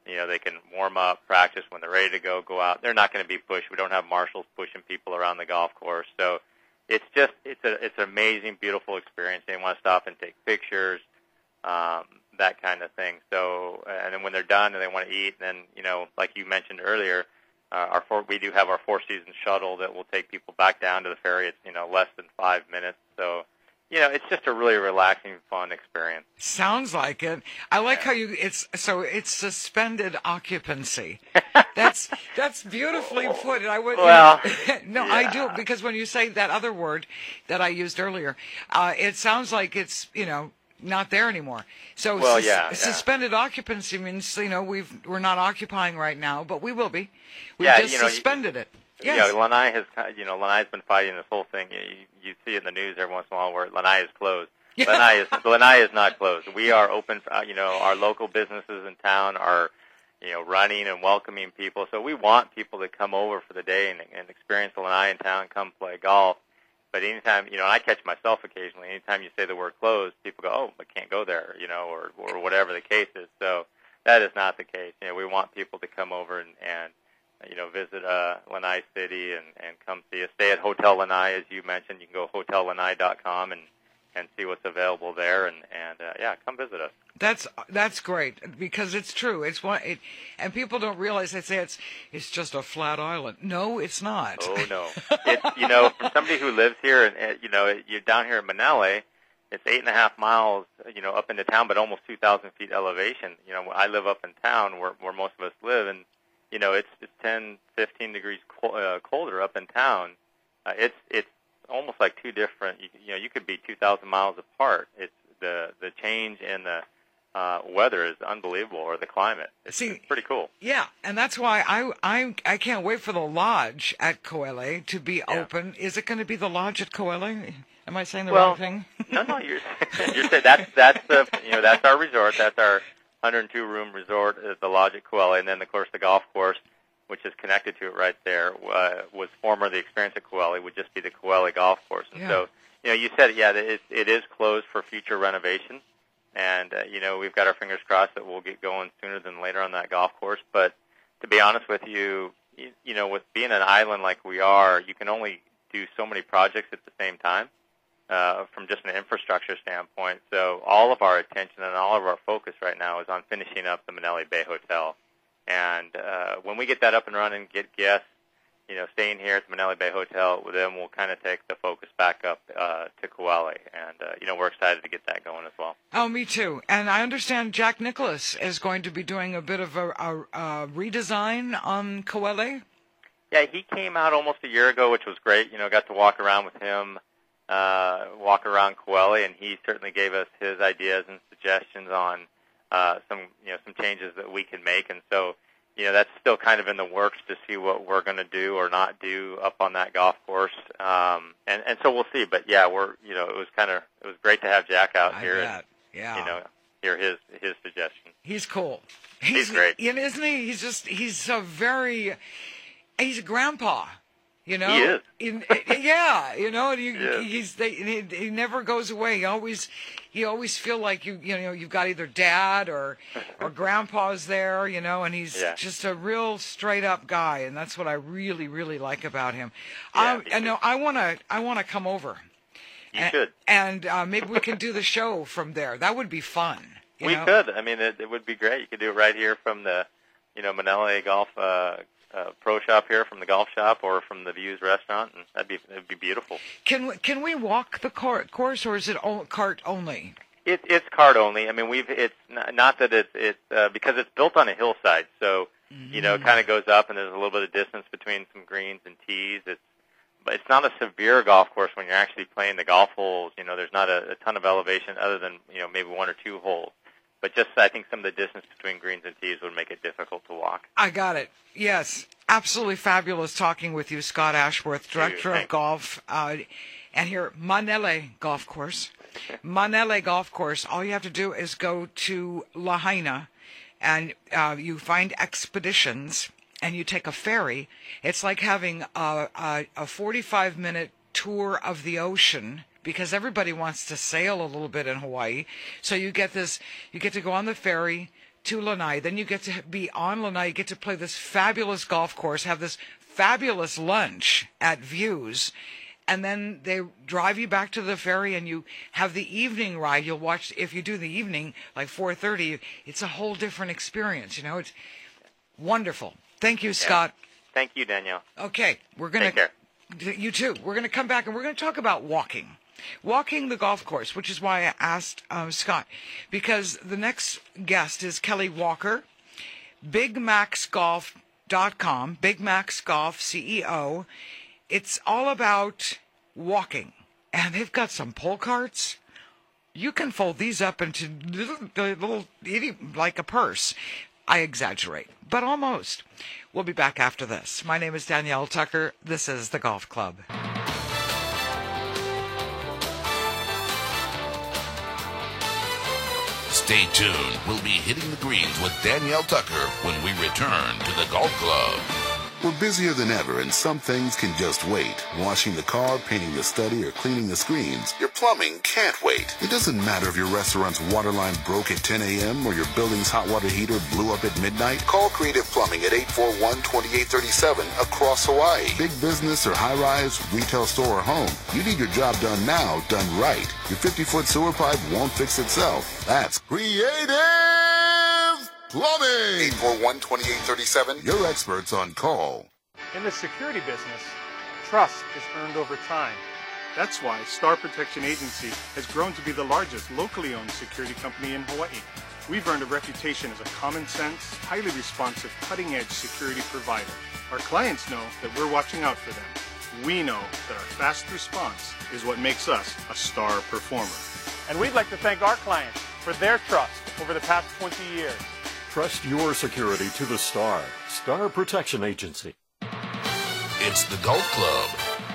You know, they can warm up, practice when they're ready to go, go out. They're not going to be pushed. We don't have marshals pushing people around the golf course. So it's just, it's a, it's an amazing, beautiful experience. They want to stop and take pictures, um, that kind of thing. So, and then when they're done and they want to eat, then, you know, like you mentioned earlier, uh, our four, we do have our Four Seasons shuttle that will take people back down to the ferry. It's, you know, less than five minutes. So, you know, it's just a really relaxing, fun experience. Sounds like it. I like how you, it's, so it's suspended occupancy. That's, that's beautifully put. I would, well, no, yeah. I do, because when you say that other word that I used earlier, uh, it sounds like it's, you know, not there anymore. So well, sus- yeah, yeah. suspended occupancy means, you know, we've, we're not occupying right now, but we will be. We yeah, just you know, suspended you, it. Yes. Yeah, Lanai has, you know, Lanai's been fighting this whole thing. You, you see it in the news every once in a while where Lanai is closed. Yeah. Lanai is Lanai is not closed. We are open. For, you know, our local businesses in town are, you know, running and welcoming people. So we want people to come over for the day and, and experience Lanai in town, come play golf. But anytime, you know, and I catch myself occasionally. Anytime you say the word closed, people go, "Oh, I can't go there," you know, or or whatever the case is. So that is not the case. You know, we want people to come over and. and you know, visit uh, Lanai City and, and come see us. Stay at Hotel Lanai, as you mentioned. You can go hotel lanai dot com and, and see what's available there. And, and uh, yeah, come visit us. That's that's great, because it's true. It's one, it, and people don't realize, they say it's it's just a flat island. No, it's not. Oh, no. It's, you know, from somebody who lives here, and, and you know, you're down here in Manele, it's eight and a half miles, you know, up into town, but almost two thousand feet elevation. You know, I live up in town where, where most of us live, and you know, it's it's ten, fifteen degrees co- uh, colder up in town. Uh, it's it's almost like two different. You, you know, you could be two thousand miles apart. It's the the change in the uh, weather is unbelievable, or the climate. It's, See, it's pretty cool. Yeah, and that's why I I I can't wait for the lodge at Ko'ele to be Yeah. open. Is it going to be the lodge at Ko'ele? Am I saying the well, right thing? no, no, you're you're saying that's that's the you know that's our resort. That's our one hundred two room resort at the Lodge at Ko'ele, and then of course the golf course, which is connected to it right there, uh, was former the Experience at Ko'ele, would just be the Ko'ele golf course. And Yeah. so, you know, you said, yeah, it, it is closed for future renovation, and uh, you know, we've got our fingers crossed that we'll get going sooner than later on that golf course. But to be honest with you, you, you know, with being an island like we are, you can only do so many projects at the same time. Uh, from just an infrastructure standpoint. So all of our attention and all of our focus right now is on finishing up the Manele Bay Hotel. And uh, when we get that up and running, get guests, you know, staying here at the Manele Bay Hotel, then we'll kind of take the focus back up uh, to Ko'ele. And, uh, you know, we're excited to get that going as well. Oh, me too. And I understand Jack Nicklaus is going to be doing a bit of a, a, a redesign on Ko'ele. Yeah, he came out almost a year ago, which was great. You know, got to walk around with him. Uh, walk around Ko'ele, and he certainly gave us his ideas and suggestions on uh, some, you know, some changes that we can make. And so, you know, that's still kind of in the works to see what we're going to do or not do up on that golf course. Um, and and so we'll see. But yeah, we're, you know, it was kind of it was great to have Jack out I here. bet. And, Yeah. you know, hear his his suggestions. He's cool. He's great. You know, isn't he? He's just, he's a very, he's a grandpa. You know, He is. In, yeah, you know, and you, Yeah. he's they, he, he never goes away. He always, you always feel like you, you know, you've got either dad or, or grandpa's there, you know, and he's Yeah. just a real straight up guy, and that's what I really, really like about him. Yeah, I, me and too. no, I wanna, I wanna come over. You and, should. and uh, maybe we can do the show from there. That would be fun. You We know? could. I mean, it, it would be great. You could do it right here from the, you know, Manele Golf uh, uh, Pro Shop here, from the golf shop, or from the Views Restaurant, and that'd be that'd be beautiful. Can we, can we walk the cour- course, or is it all cart only? It, it's cart only. I mean, we've it's not, not that it's it's uh, because it's built on a hillside, so mm-hmm. you know, it kind of goes up, and there's a little bit of distance between some greens and tees. It's but it's not a severe golf course when you're actually playing the golf holes. You know, there's not a, a ton of elevation other than, you know, maybe one or two holes. But just, I think some of the distance between greens and tees would make it difficult to walk. I got it. Yes. Absolutely fabulous talking with you, Scott Ashworth, Director of Golf, uh, and here, Manele Golf Course. Manele Golf Course, all you have to do is go to Lahaina, and uh, you find Expeditions, and you take a ferry. It's like having a, a, a forty-five minute tour of the ocean, because everybody wants to sail a little bit in Hawaii. So you get this, you get to go on the ferry to Lanai. Then you get to be on Lanai. You get to play this fabulous golf course, have this fabulous lunch at Views, and then they drive you back to the ferry and you have the evening ride. You'll watch, if you do the evening, like four thirty, it's a whole different experience. You know, it's wonderful. Thank you, Scott. Yeah. Thank you, Danielle. Okay, we're going to... You too. We're going to come back and we're going to talk about walking. Walking the golf course, which is why I asked uh, Scott, because the next guest is Kelly Walker, Big Max Golf dot com, Big Max Golf C E O. It's all about walking, and they've got some pull carts. You can fold these up into little, little like a purse. I exaggerate, but almost. We'll be back after this. My name is Danielle Tucker. This is The Golf Club. Stay tuned. We'll be hitting the greens with Danielle Tucker when we return to The Golf Club. We're busier than ever, and some things can just wait. Washing the car, painting the study, or cleaning the screens. Your plumbing can't wait. It doesn't matter if your restaurant's water line broke at ten a.m. or your building's hot water heater blew up at midnight. Call Creative Plumbing at eight four one, two eight three seven across Hawaii. Big business or high-rise, retail store or home. You need your job done now, done right. Your fifty-foot sewer pipe won't fix itself. That's Creative Plumbing! eight four one, two eight three seven. Your experts on call. In the security business, trust is earned over time. That's why Star Protection Agency has grown to be the largest locally owned security company in Hawaii. We've earned a reputation as a common sense, highly responsive, cutting-edge security provider. Our clients know that we're watching out for them. We know that our fast response is what makes us a star performer. And we'd like to thank our clients for their trust over the past twenty years. Trust your security to the Star. Star Protection Agency. It's the Golf Club.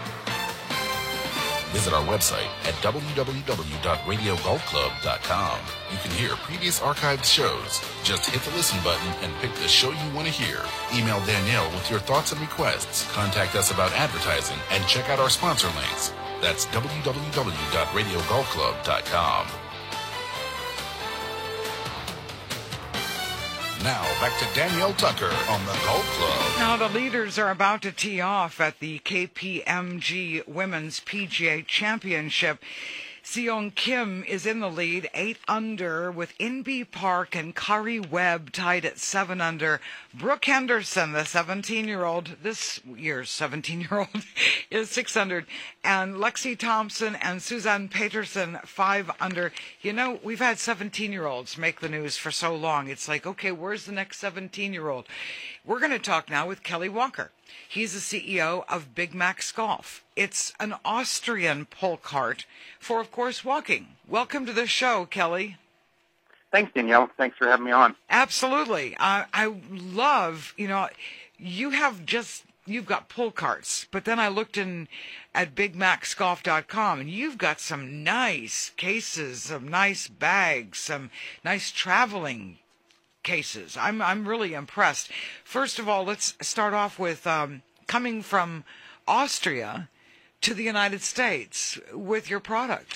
Visit our website at w w w dot radio golf club dot com. You can hear previous archived shows. Just hit the listen button and pick the show you want to hear. Email Danielle with your thoughts and requests. Contact us about advertising and check out our sponsor links. That's w w w dot radio golf club dot com. Now, back to Danielle Tucker on the Golf Club. Now, the leaders are about to tee off at the K P M G Women's P G A Championship. Seong Kim is in the lead, eight under, with Inbee Park and Kari Webb tied at seven under. Brooke Henderson, the seventeen-year-old, this year's seventeen-year-old, is six under. And Lexi Thompson and Suzanne Peterson, five under. You know, we've had seventeen-year-olds make the news for so long. It's like, okay, where's the next seventeen-year-old? We're going to talk now with Kelly Walker. He's the C E O of Big Max Golf. It's an Austrian pull cart for, of course, walking. Welcome to the show, Kelly. Thanks, Danielle. Thanks for having me on. Absolutely. Uh, I love, you know, you have just, you've got pull carts, but then I looked in at big max golf dot com, and you've got some nice cases, some nice bags, some nice traveling cases. I'm I'm really impressed. First of all, let's start off with um, coming from Austria to the United States with your product.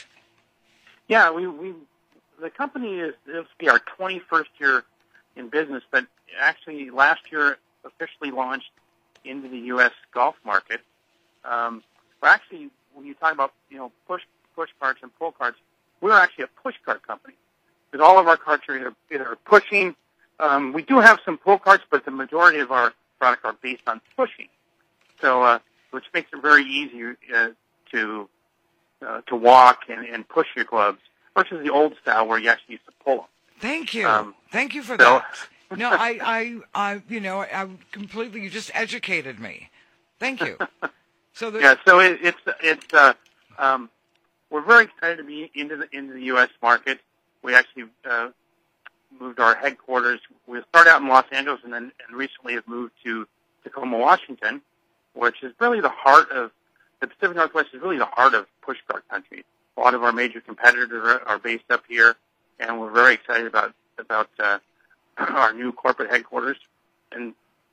Yeah, we we the company is this will be our twenty-first year in business, but actually last year officially launched into the U S golf market. Um, but actually, when you talk about you know push push carts and pull carts, we're actually a push cart company because all of our carts are either, either pushing. Um, we do have some pull carts, but the majority of our products are based on pushing. So, uh, which makes it very easy uh, to uh, to walk and, and push your clubs versus the old style where you actually used to pull them. Thank you. Um, Thank you for so, that. No, I, I, I, you know, I completely. You just educated me. Thank you. So the, yeah, so it, it's it's uh, um, we're very excited to be into the into the U S market. We actually uh, moved our headquarters. We started out in Los Angeles, and then and recently have moved to Tacoma, Washington, which is really the heart of the Pacific Northwest. Is really the heart of push cart country. A lot of our major competitors are, are based up here, and we're very excited about about uh, our new corporate headquarters, and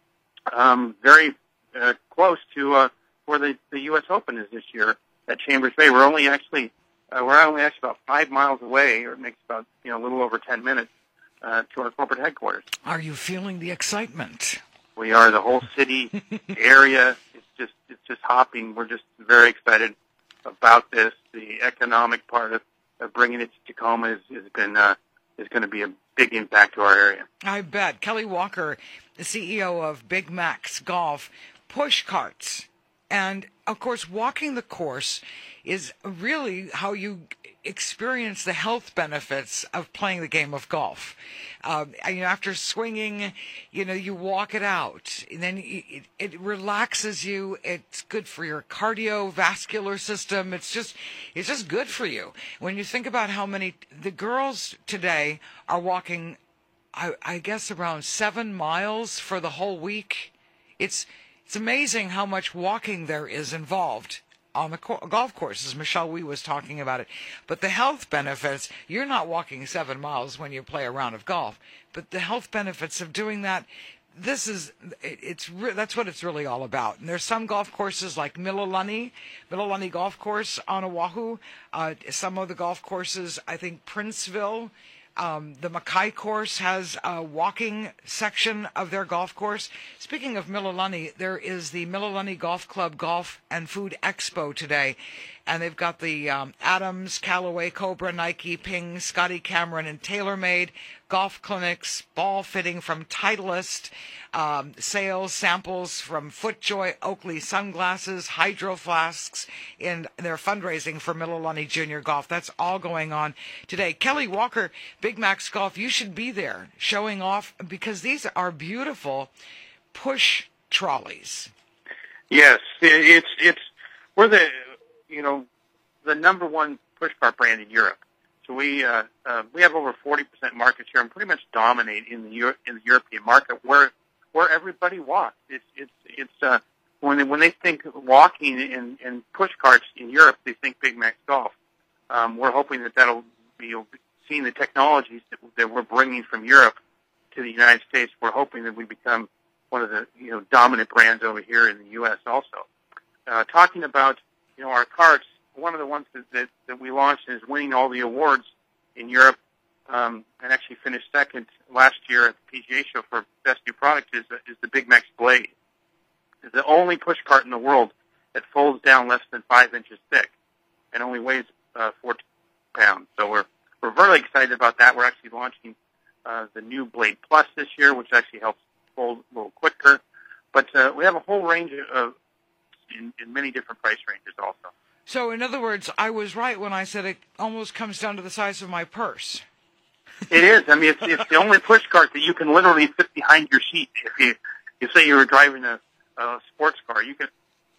um, very uh, close to uh, where the, the U S Open is this year at Chambers Bay. We're only actually uh, we're only actually about five miles away, or it makes about you know a little over ten minutes uh, to our corporate headquarters. Are you feeling the excitement? We are. The whole city area. It's just it's just hopping. We're just very excited about this. The economic part of, of bringing it to Tacoma is is going uh, is going to be a big impact to our area. I bet. Kelly Walker, the C E O of Big Max Golf, push carts, and of course, walking the course is really how you experience the health benefits of playing the game of golf. Uh, you know, after swinging, you know, you walk it out, and then it, it relaxes you. It's good for your cardiovascular system. It's just, it's just good for you. When you think about how many the girls today are walking, I, I guess around seven miles for the whole week. It's it's amazing how much walking there is involved on the co- golf courses. Michelle Wee was talking about it. But the health benefits, you're not walking seven miles when you play a round of golf, but the health benefits of doing that, this is, it, it's re- that's what it's really all about. And there's some golf courses like Mililani, Mililani Golf Course on Oahu. Uh, some of the golf courses, I think Princeville, Um, the Mackay course has a walking section of their golf course. Speaking of Mililani, there is the Mililani Golf Club Golf and Food Expo today. And they've got the um, Adams, Callaway, Cobra, Nike, Ping, Scotty Cameron, and TaylorMade golf clinics, ball fitting from Titleist, um, sales, samples from FootJoy, Oakley sunglasses, hydro flasks, and their fundraising for Mililani Junior Golf. That's all going on today. Kelly Walker, Big Max Golf, you should be there showing off because these are beautiful push trolleys. Yes, it's it's we're the you know the number one push cart brand in Europe. So we uh, uh, we have over forty percent market share and pretty much dominate in the Euro- in the European market where where everybody walks. It's it's it's uh, when they, when they think walking and, and push carts in Europe, they think Big Max Golf. Um, we're hoping that that'll be seeing the technologies that, that we're bringing from Europe to the United States. We're hoping that we become one of the you know dominant brands over here in the U S also. Uh, talking about you know our carts. One of the ones that, that, that we launched and is winning all the awards in Europe um, and actually finished second last year at the P G A Show for Best New Product is, is the Big Max Blade. It's the only push cart in the world that folds down less than five inches thick and only weighs uh, fourteen pounds. So we're we're very excited about that. We're actually launching uh, the new Blade Plus this year, which actually helps fold a little quicker. But uh, we have a whole range of in, in many different price ranges also. So, in other words, I was right when I said it almost comes down to the size of my purse. It is. I mean, it's, it's the only push cart that you can literally fit behind your seat. If you, you say you were driving a, a sports car, you can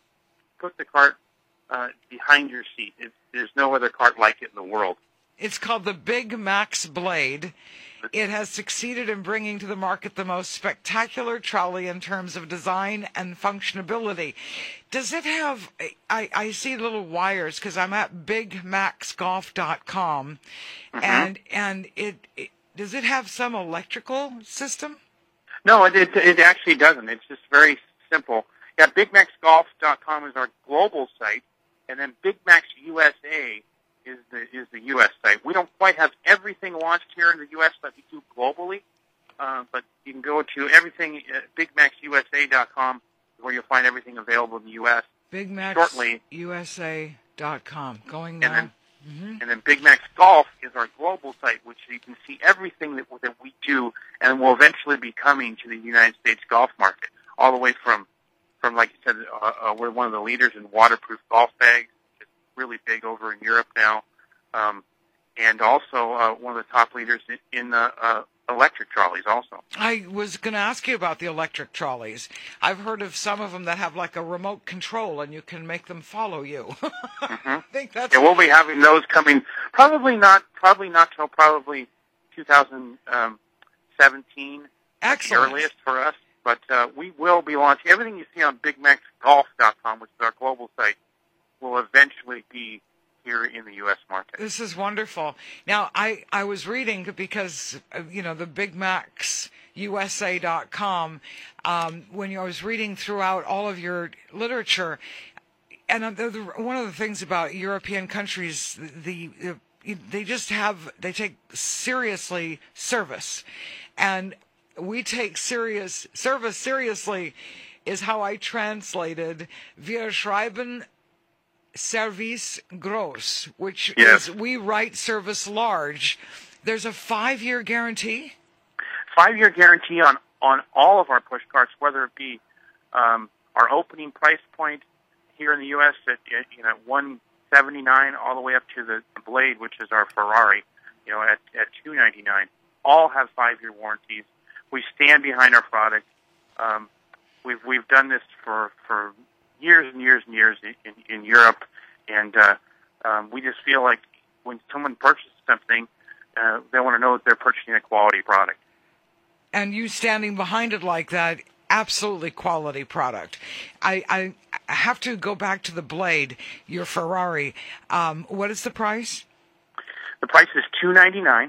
put the cart uh, behind your seat. It, there's no other cart like it in the world. It's called the Big Max Blade. It has succeeded in bringing to the market the most spectacular trolley in terms of design and functionality. Does it have, I, I see little wires because I'm at big max golf dot com, mm-hmm. and and it, it does it have some electrical system? No, it, it it actually doesn't. It's just very simple. Yeah, big max golf dot com is our global site, and then Big Max U S A is the is the U S site. We don't quite have everything launched here in the U S that we do globally, uh, but you can go to everything at big max U S A dot com where you'll find everything available in the U S. big max U S A dot com. Going now. And then, mm-hmm. and then Big Max Golf is our global site, which you can see everything that, that we do and will eventually be coming to the United States golf market, all the way from, from like you said, uh, uh, we're one of the leaders in waterproof golf bags. Really big over in Europe now, um, and also uh, one of the top leaders in, in uh, uh, electric trolleys also. I was going to ask you about the electric trolleys. I've heard of some of them that have like a remote control and you can make them follow you. mm-hmm. I think that's... Yeah, we'll be having those coming probably not probably not till probably two thousand seventeen. Excellent. At the earliest for us, but uh, we will be launching everything you see on big max golf dot com, which is our global site. Will eventually be here in the U S market. This is wonderful. Now, I, I was reading because, you know, the big max U S A dot com, um, when I was reading throughout all of your literature, and the, the, one of the things about European countries, the, the they just have, they take seriously service. And we take serious service seriously is how I translated Wir schreiben Service groß, which yes. is we write service large. There's a five-year guarantee? Five-year guarantee on, on all of our push carts, whether it be um, our opening price point here in the U S at, at you know one seventy-nine all the way up to the Blade, which is our Ferrari, you know, at, at two ninety-nine. All have five-year warranties. We stand behind our product. Um, we've we've done this for, for years and years and years in, in, in Europe, and uh, um, we just feel like when someone purchases something, uh, they want to know that they're purchasing a quality product. And you standing behind it like that, absolutely quality product. I, I have to go back to the Blade, your Ferrari. Um, what is the price? The price is two ninety-nine.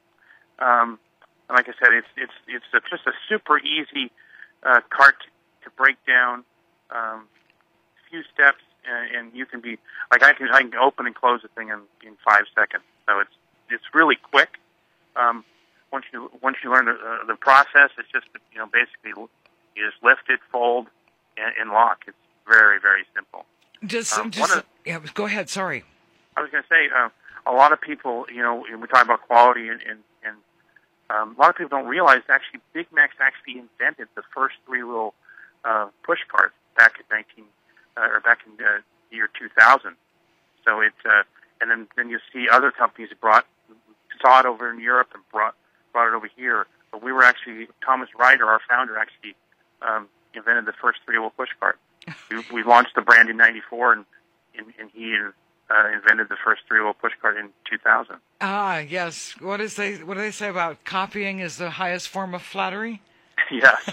Um, like I said, it's it's it's a, just a super easy uh, cart to break down. Um, few steps, and, and you can be like I can I can open and close the thing in, in five seconds. So it's it's really quick. Um, once you once you learn the, uh, the process, it's just you know basically you just lift it, fold, and, and lock. It's very very simple. Just um, just of, yeah, go ahead. Sorry. I was going to say uh, a lot of people, you know, we talk about quality, and and, and um, a lot of people don't realize actually Big Macs actually invented the first three-wheel uh, push cart back in nineteen. Uh, or back in the year two thousand. So it, uh, and then, then you see other companies brought, saw it over in Europe and brought, brought it over here. But we were actually, Thomas Ryder, our founder, actually um, invented the first three-wheel push cart. we, we launched the brand in ninety-four, and, and, and he uh, invented the first three-wheel push cart in two thousand. Ah, yes. What is they, what do they say about copying is the highest form of flattery? Yes.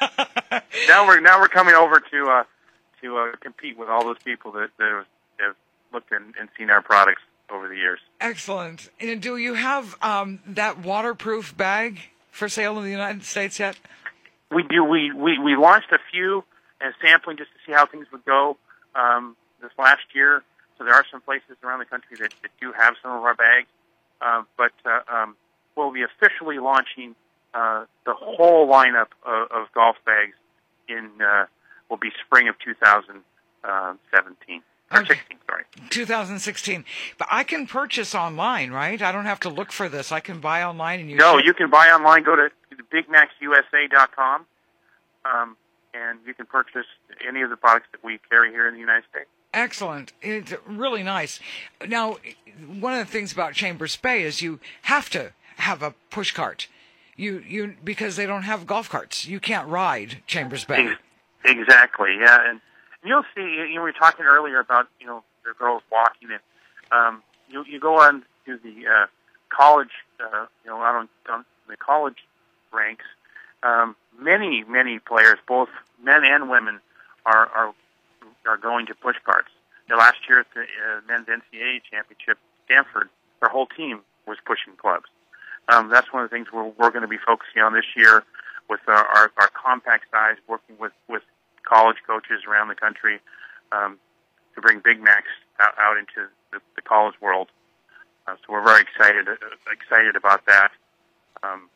now we're, now we're coming over to, uh, to uh, compete with all those people that, that have, have looked and, and seen our products over the years. Excellent. And do you have um, that waterproof bag for sale in the United States yet? We do. We, we, we launched a few as sampling just to see how things would go um, this last year. So there are some places around the country that, that do have some of our bags. Uh, but uh, um, we'll be officially launching uh, the whole lineup of, of golf bags in uh, will be spring of two thousand seventeen. Or okay. sixteen, sorry. two thousand sixteen. But I can purchase online, right? I don't have to look for this. I can buy online and you No, ship. you can buy online. Go to big macs u s a dot com, um, and you can purchase any of the products that we carry here in the United States. Excellent. It's really nice. Now, one of the things about Chambers Bay is you have to have a push cart. You you because they don't have golf carts. You can't ride Chambers Bay. Exactly. Yeah, and you'll see. You know, we were talking earlier about you know the girls walking, and um, you you go on to the uh, college, uh, you know, out on, on the college ranks. Um, many many players, both men and women, are are are going to push carts. The last year at the uh, men's N C A A championship, Stanford, their whole team was pushing clubs. Um, that's one of the things we're, we're going to be focusing on this year with our, our, our compact size, working with, with college coaches around the country um, to bring Big Macs out, out into the, the college world. Uh, so we're very excited uh, excited about that. Um,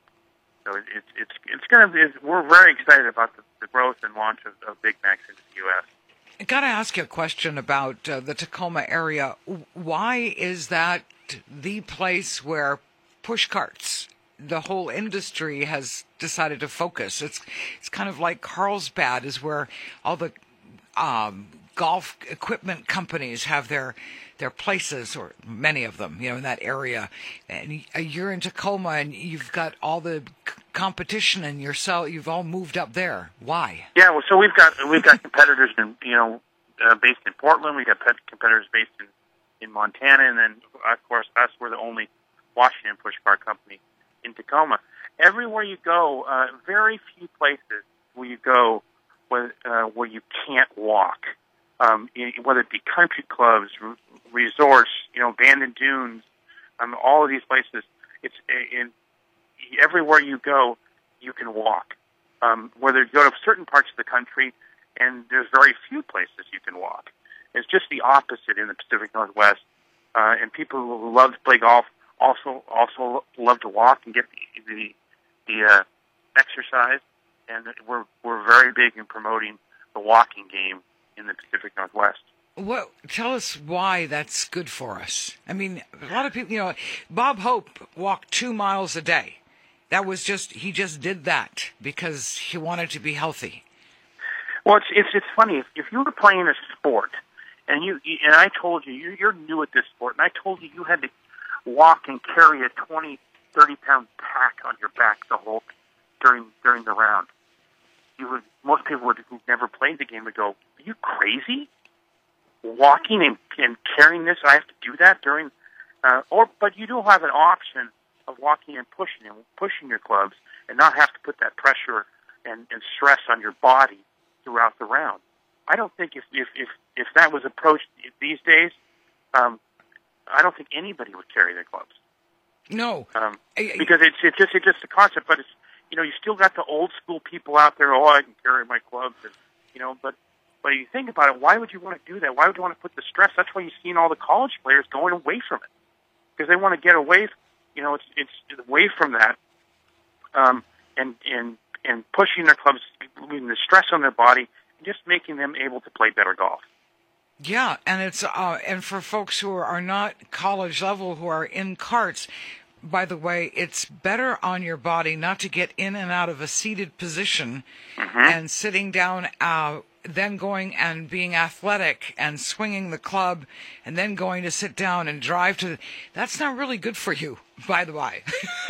so it, it, it's it's going to be. We're very excited about the, the growth and launch of, of Big Macs into the U S. I got to ask you a question about uh, the Tacoma area. Why is that the place where push carts, the whole industry has decided to focus? It's it's kind of like Carlsbad is where all the um, golf equipment companies have their their places, or many of them, you know, in that area. And you're in Tacoma, and you've got all the c- competition, and yourself, you've all moved up there. Why? Yeah, well, so we've got we've got competitors in you know uh, based in Portland. We got competitors based in in Montana, and then of course us. We're the only Washington push cart company in Tacoma. Everywhere you go, uh, very few places will you go where uh, where you can't walk. Um, in, whether it be country clubs, r- resorts, you know, abandoned dunes, um, all of these places. It's in everywhere you go, you can walk. Um, whether you go to certain parts of the country, and there's very few places you can walk. It's just the opposite in the Pacific Northwest. uh, and people who love to play golf also also love to walk and get the the, the uh, exercise. And we're we're very big in promoting the walking game in the Pacific Northwest. What? Tell us why that's good for us. I mean, a lot of people, you know, Bob Hope walked two miles a day. That was just, he just did that because he wanted to be healthy. Well, it's it's, it's funny. If, if you were playing a sport, and you and I told you, you're, you're new at this sport, and I told you you had to walk and carry a twenty, thirty pound pack on your back the whole during during the round, you would, most people would, who've never played the game would go, are you crazy? Walking and, and carrying this, I have to do that during, uh, or but you do have an option of walking and pushing and pushing your clubs and not have to put that pressure and, and stress on your body throughout the round. I don't think if if if, if that was approached these days, um, I don't think anybody would carry their clubs. No, um, I, I, because it's it's just it's just a concept. But it's, you know, you still got the old school people out there. Oh, I can carry my clubs, and you know, but. But you think about it, why would you want to do that? Why would you want to put the stress? That's why you've seen all the college players going away from it, because they want to get away. You know, it's it's away from that, um, and and and pushing their clubs, leaving the stress on their body, and just making them able to play better golf. Yeah, and it's uh, and for folks who are not college level, who are in carts. By the way, it's better on your body not to get in and out of a seated position mm-hmm. and sitting down. Uh, then going and being athletic and swinging the club and then going to sit down and drive to, that's not really good for you, by the way.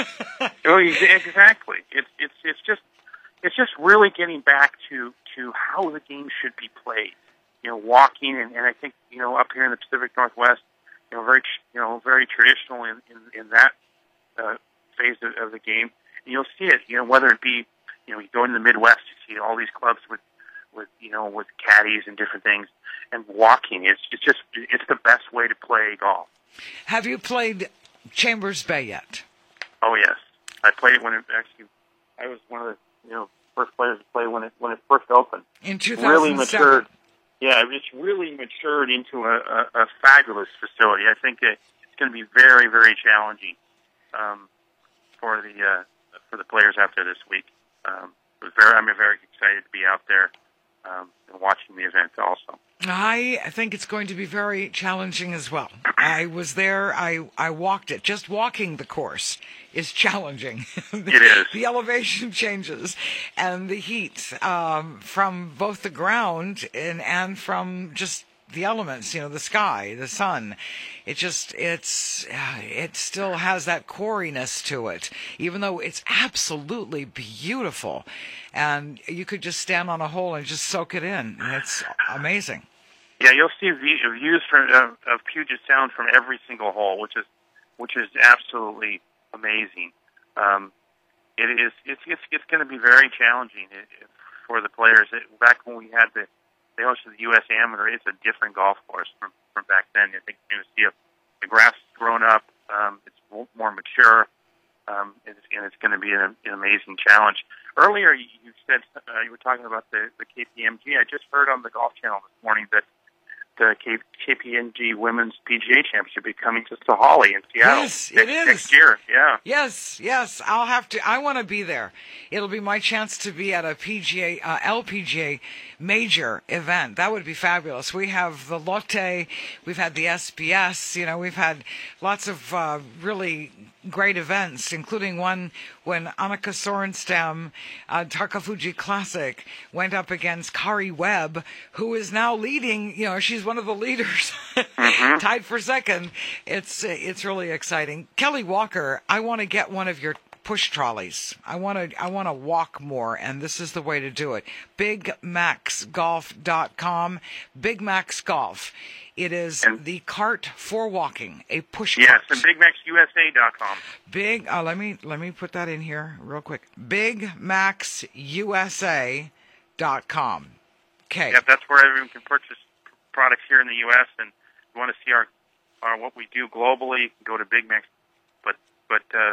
Oh, exactly. It's it's it's just it's just really getting back to, to how the game should be played. You know, walking and, and I think, you know, up here in the Pacific Northwest, you know, very you know very traditional in in, in that uh, phase of, of the game. And you'll see it. You know, whether it be, you know, you go in the Midwest, you see all these clubs with. with, you know, with caddies and different things, and walking. It's, it's just, it's the best way to play golf. Have you played Chambers Bay yet? Oh, yes. I played it when it actually, I was one of the, you know, first players to play when it, when it first opened. In two thousand seven. Really matured. Yeah, it just really matured into a, a, a fabulous facility. I think it, it's going to be very, very challenging um, for the, uh, for the players out there this week. Um, it was very, I'm very excited to be out there. Um, and watching the event also. I think it's going to be very challenging as well. I was there. I, I walked it. Just walking the course is challenging. It is. The elevation changes and the heat um, from both the ground and, and from just the elements, you know, the sky, the sun. It just, it's, it still has that coriness to it, even though it's absolutely beautiful. And you could just stand on a hole and just soak it in. It's amazing. Yeah, you'll see views from, uh, of Puget Sound from every single hole, which is, which is absolutely amazing. Um, it is, it's, it's, it's going to be very challenging for the players. Back when we had the, they hosted the U S Amateur, it's a different golf course from, from back then. I think you're going to see a, the grass has grown up. Um, it's more mature, um, and, it's, and it's going to be an, an amazing challenge. Earlier, you said uh, you were talking about the, the K P M G. I just heard on the Golf Channel this morning that the K, KPMG Women's P G A Championship will be coming to Sahalee in Seattle. Yes, next, it is. Next year, yeah. Yes, yes. I'll have to. I want to be there. It'll be my chance to be at a P G A, uh, L P G A major event. That would be fabulous. We have the Lotte. We've had the S B S. You know, we've had lots of uh, really great events, including one when Annika Sorenstam, uh, Takafuji Classic, went up against Kari Webb, who is now leading. You know, she's one of the leaders, mm-hmm. tied for second. It's it's really exciting. Kelly Walker, I want to get one of your push trolleys. I want to I want to walk more, and this is the way to do it. big max golf dot com, Big Max Golf. It is and, the cart for walking, a push yes, cart. Yes, and big max U S A dot com. Big. Uh, let me let me put that in here real quick. big max U S A dot com. Okay. Yep, that's where everyone can purchase products here in the U S And if you want to see our, our what we do globally, go to Big Max. But but uh,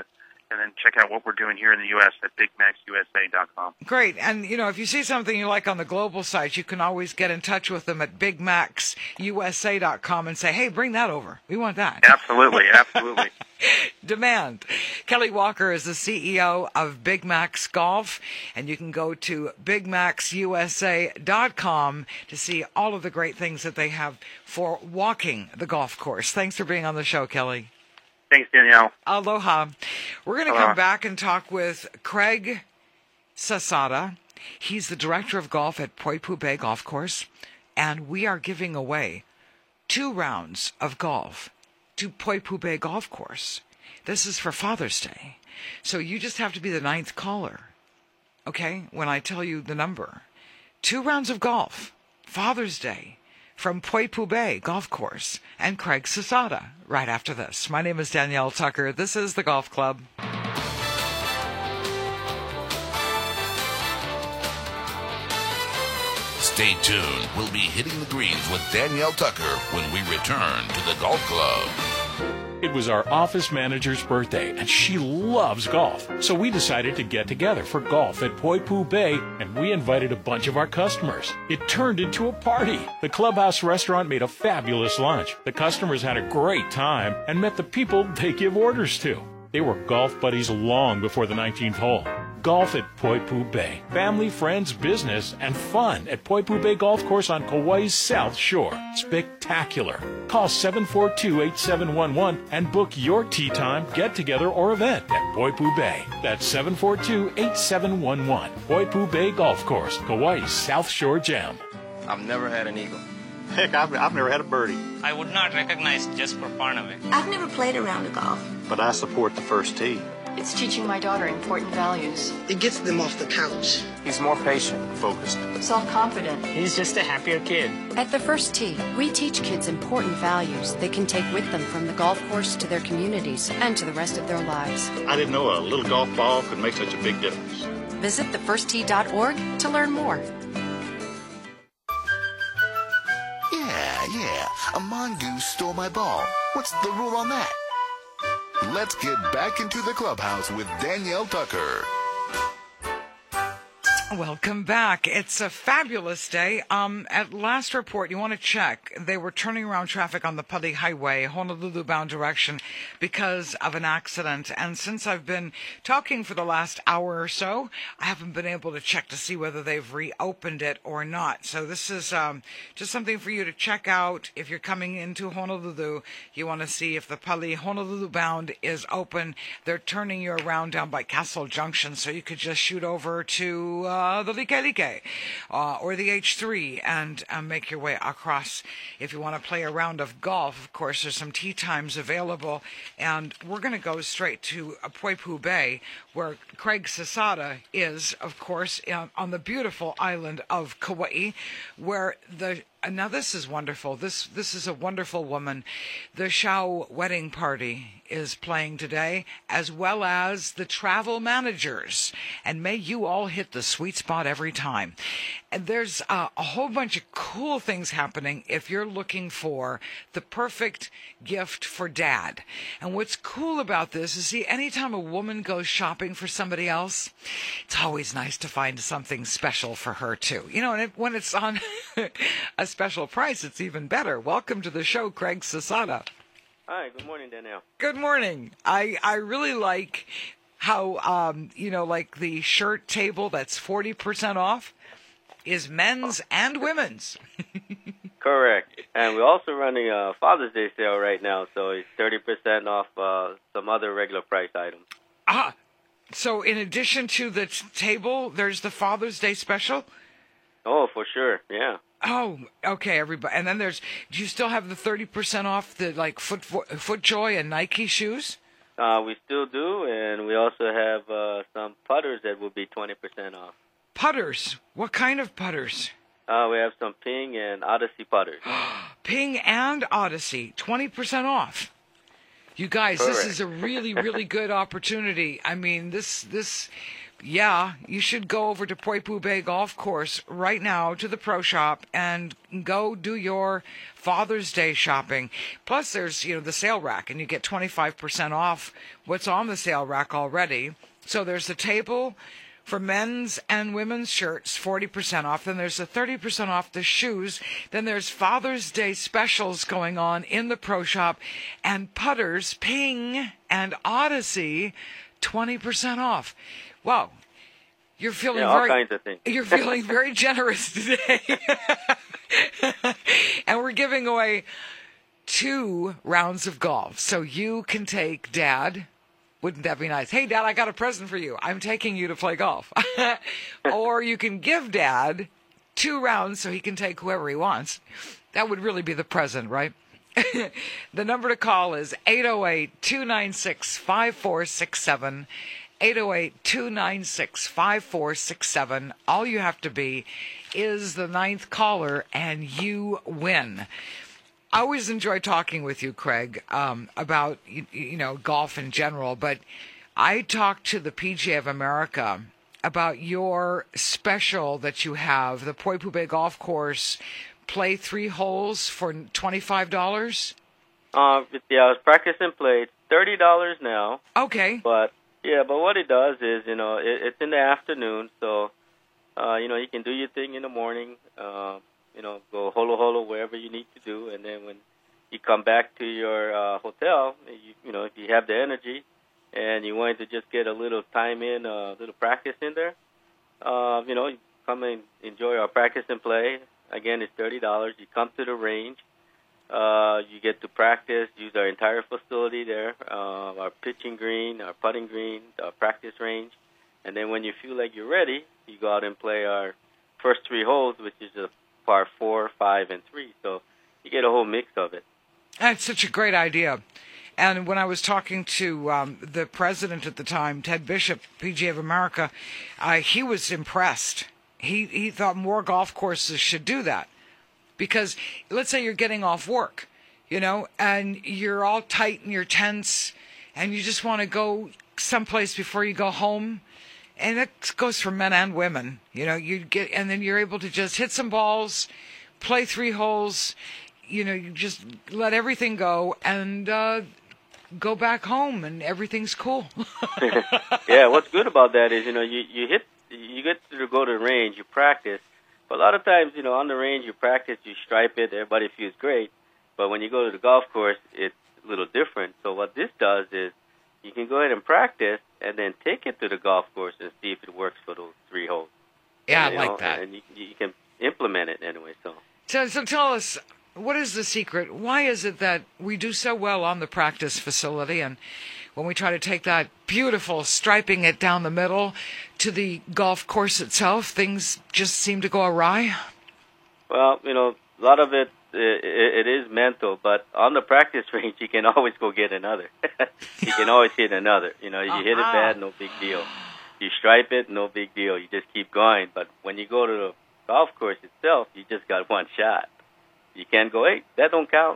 and then check out what we're doing here in the U S at big max U S A dot com. Great. And, you know, if you see something you like on the global site, you can always get in touch with them at big max U S A dot com and say, hey, bring that over. We want that. Absolutely, absolutely. Demand. Kelly Walker is the C E O of Big Max Golf, and you can go to big max U S A dot com to see all of the great things that they have for walking the golf course. Thanks for being on the show, Kelly. Thanks, Danielle. Aloha. We're going to come back and talk with Craig Sasada. He's the director of golf at Poipu Bay Golf Course, and we are giving away two rounds of golf to Poipu Bay Golf Course. This is for Father's Day. So you just have to be the ninth caller, okay, when I tell you the number. Two rounds of golf, Father's Day, from Poipu Bay Golf Course, and Craig Sasada right after this. My name is Danielle Tucker. This is the Golf Club. Stay tuned. We'll be hitting the greens with Danielle Tucker when we return to the Golf Club. It was our office manager's birthday, and she loves golf. So we decided to get together for golf at Poipu Bay, and we invited a bunch of our customers. It turned into a party. The Clubhouse restaurant made a fabulous lunch. The customers had a great time and met the people they give orders to. They were golf buddies long before the nineteenth hole. Golf at Poipu Bay. Family, friends, business, and fun at Poipu Bay Golf Course on Kauai's South Shore. Spectacular. Call seven four two, eight seven one one and book your tee time, get-together, or event at Poipu Bay. That's seven four two, eight seven one one. Poipu Bay Golf Course, Kauai's South Shore Gem. I've never had an eagle. Heck, I've, I've never had a birdie. I would not recognize Jesper Parnevik. I've never played a round of golf. But I support the first tee. It's teaching my daughter important values. It gets them off the couch. He's more patient, focused. Self-confident. He's just a happier kid. At the First Tee, we teach kids important values they can take with them from the golf course to their communities and to the rest of their lives. I didn't know a little golf ball could make such a big difference. Visit the first tee dot org to learn more. Yeah, yeah, a mongoose stole my ball. What's the rule on that? Let's get back into the clubhouse with Danielle Tucker. Welcome back. It's a fabulous day. Um, at last report, you want to check. They were turning around traffic on the Pali Highway, Honolulu-bound direction, because of an accident. And since I've been talking for the last hour or so, I haven't been able to check to see whether they've reopened it or not. So this is um, just something for you to check out. If you're coming into Honolulu, you want to see if the Pali Honolulu-bound is open. They're turning you around down by Castle Junction, so you could just shoot over to Uh, Uh, the Like Like uh, or the H three and uh, make your way across. If you want to play a round of golf, of course, there's some tee times available. And we're going to go straight to uh, Poipu Bay, where Craig Sasada is, of course, in, on the beautiful island of Kauai, where the now this is wonderful. This this is a wonderful woman. The Shao Wedding Party is playing today, as well as the Travel Managers. And may you all hit the sweet spot every time. And there's uh, a whole bunch of cool things happening if you're looking for the perfect gift for dad. And what's cool about this is, see, anytime a woman goes shopping for somebody else, it's always nice to find something special for her too. You know, and it, when it's on a special price, it's even better. Welcome to the show, Craig Sasada. Hi, good morning, Danielle. Good morning. I, I really like how, um, you know, like the shirt table that's forty percent off is men's and women's. Correct. And we're also running a Father's Day sale right now, so it's thirty percent off uh, some other regular price items. Ah, so in addition to the t- table, there's the Father's Day special? Oh, for sure, yeah. Oh, okay, everybody. And then there's, do you still have the thirty percent off the, like, Foot FootJoy and Nike shoes? Uh, we still do, and we also have uh, some putters that will be twenty percent off. Putters? What kind of putters? Uh, we have some Ping and Odyssey putters. Ping and Odyssey, twenty percent off. You guys, Correct. This is a really, really good opportunity. I mean, this, this, yeah, you should go over to Poipu Bay Golf Course right now to the pro shop and go do your Father's Day shopping. Plus, there's, you know, the sale rack, and you get twenty-five percent off what's on the sale rack already. So there's a table for men's and women's shirts, forty percent off. Then there's a thirty percent off the shoes. Then there's Father's Day specials going on in the pro shop. And putters, Ping and Odyssey, twenty percent off. Wow. You're feeling yeah, all very, kinds of things. You're feeling very generous today. And we're giving away two rounds of golf. So you can take Dad. Wouldn't that be nice? Hey, Dad, I got a present for you. I'm taking you to play golf. Or you can give Dad two rounds so he can take whoever he wants. That would really be the present, right? The number to call is eight oh eight, two nine six, five four six seven. eight oh eight, two nine six, five four six seven. All you have to be is the ninth caller, and you win. I always enjoy talking with you, Craig, um, about, you, you know, golf in general, but I talked to the P G A of America about your special that you have, the Poipu Bay Golf Course, play three holes for twenty-five dollars? Uh, yeah, it's practice and play. It's thirty dollars now. Okay. But, yeah, but what it does is, you know, it, it's in the afternoon, so, uh, you know, you can do your thing in the morning, uh, you know, go holo holo wherever you need to do, and then when you come back to your uh, hotel, you, you know, if you have the energy and you want to just get a little time in, a uh, little practice in there, uh, you know, you come and enjoy our practice and play. Again, it's thirty dollars. You come to the range. Uh, you get to practice, use our entire facility there, uh, our pitching green, our putting green, our practice range. And then when you feel like you're ready, you go out and play our first three holes, which is a par four, five, and three. So you get a whole mix of it. That's such a great idea. And when I was talking to um, the president at the time, Ted Bishop, P G A of America, uh, he was impressed. He he thought more golf courses should do that. Because let's say you're getting off work, you know, and you're all tight in your tents, and you just want to go someplace before you go home. And it goes for men and women, you know, you get, and then you're able to just hit some balls, play three holes, you know, you just let everything go and uh, go back home, and everything's cool. Yeah, what's good about that is, you know, you, you hit, you get to go to the range, you practice. But a lot of times, you know, on the range, you practice, you stripe it, everybody feels great. But when you go to the golf course, it's a little different. So what this does is you can go ahead and practice and then take it to the golf course and see if it works for those three holes. Yeah, and, I like know, that. And you, you can implement it anyway. So. so, so tell us, what is the secret? Why is it that we do so well on the practice facility, and when we try to take that beautiful striping it down the middle to the golf course itself, things just seem to go awry? Well, you know, a lot of it, it, it is mental, but on the practice range, you can always go get another. You can always hit another. You know, you uh-huh. hit it bad, no big deal. You stripe it, no big deal. You just keep going. But when you go to the golf course itself, you just got one shot. You can't go, hey, that don't count.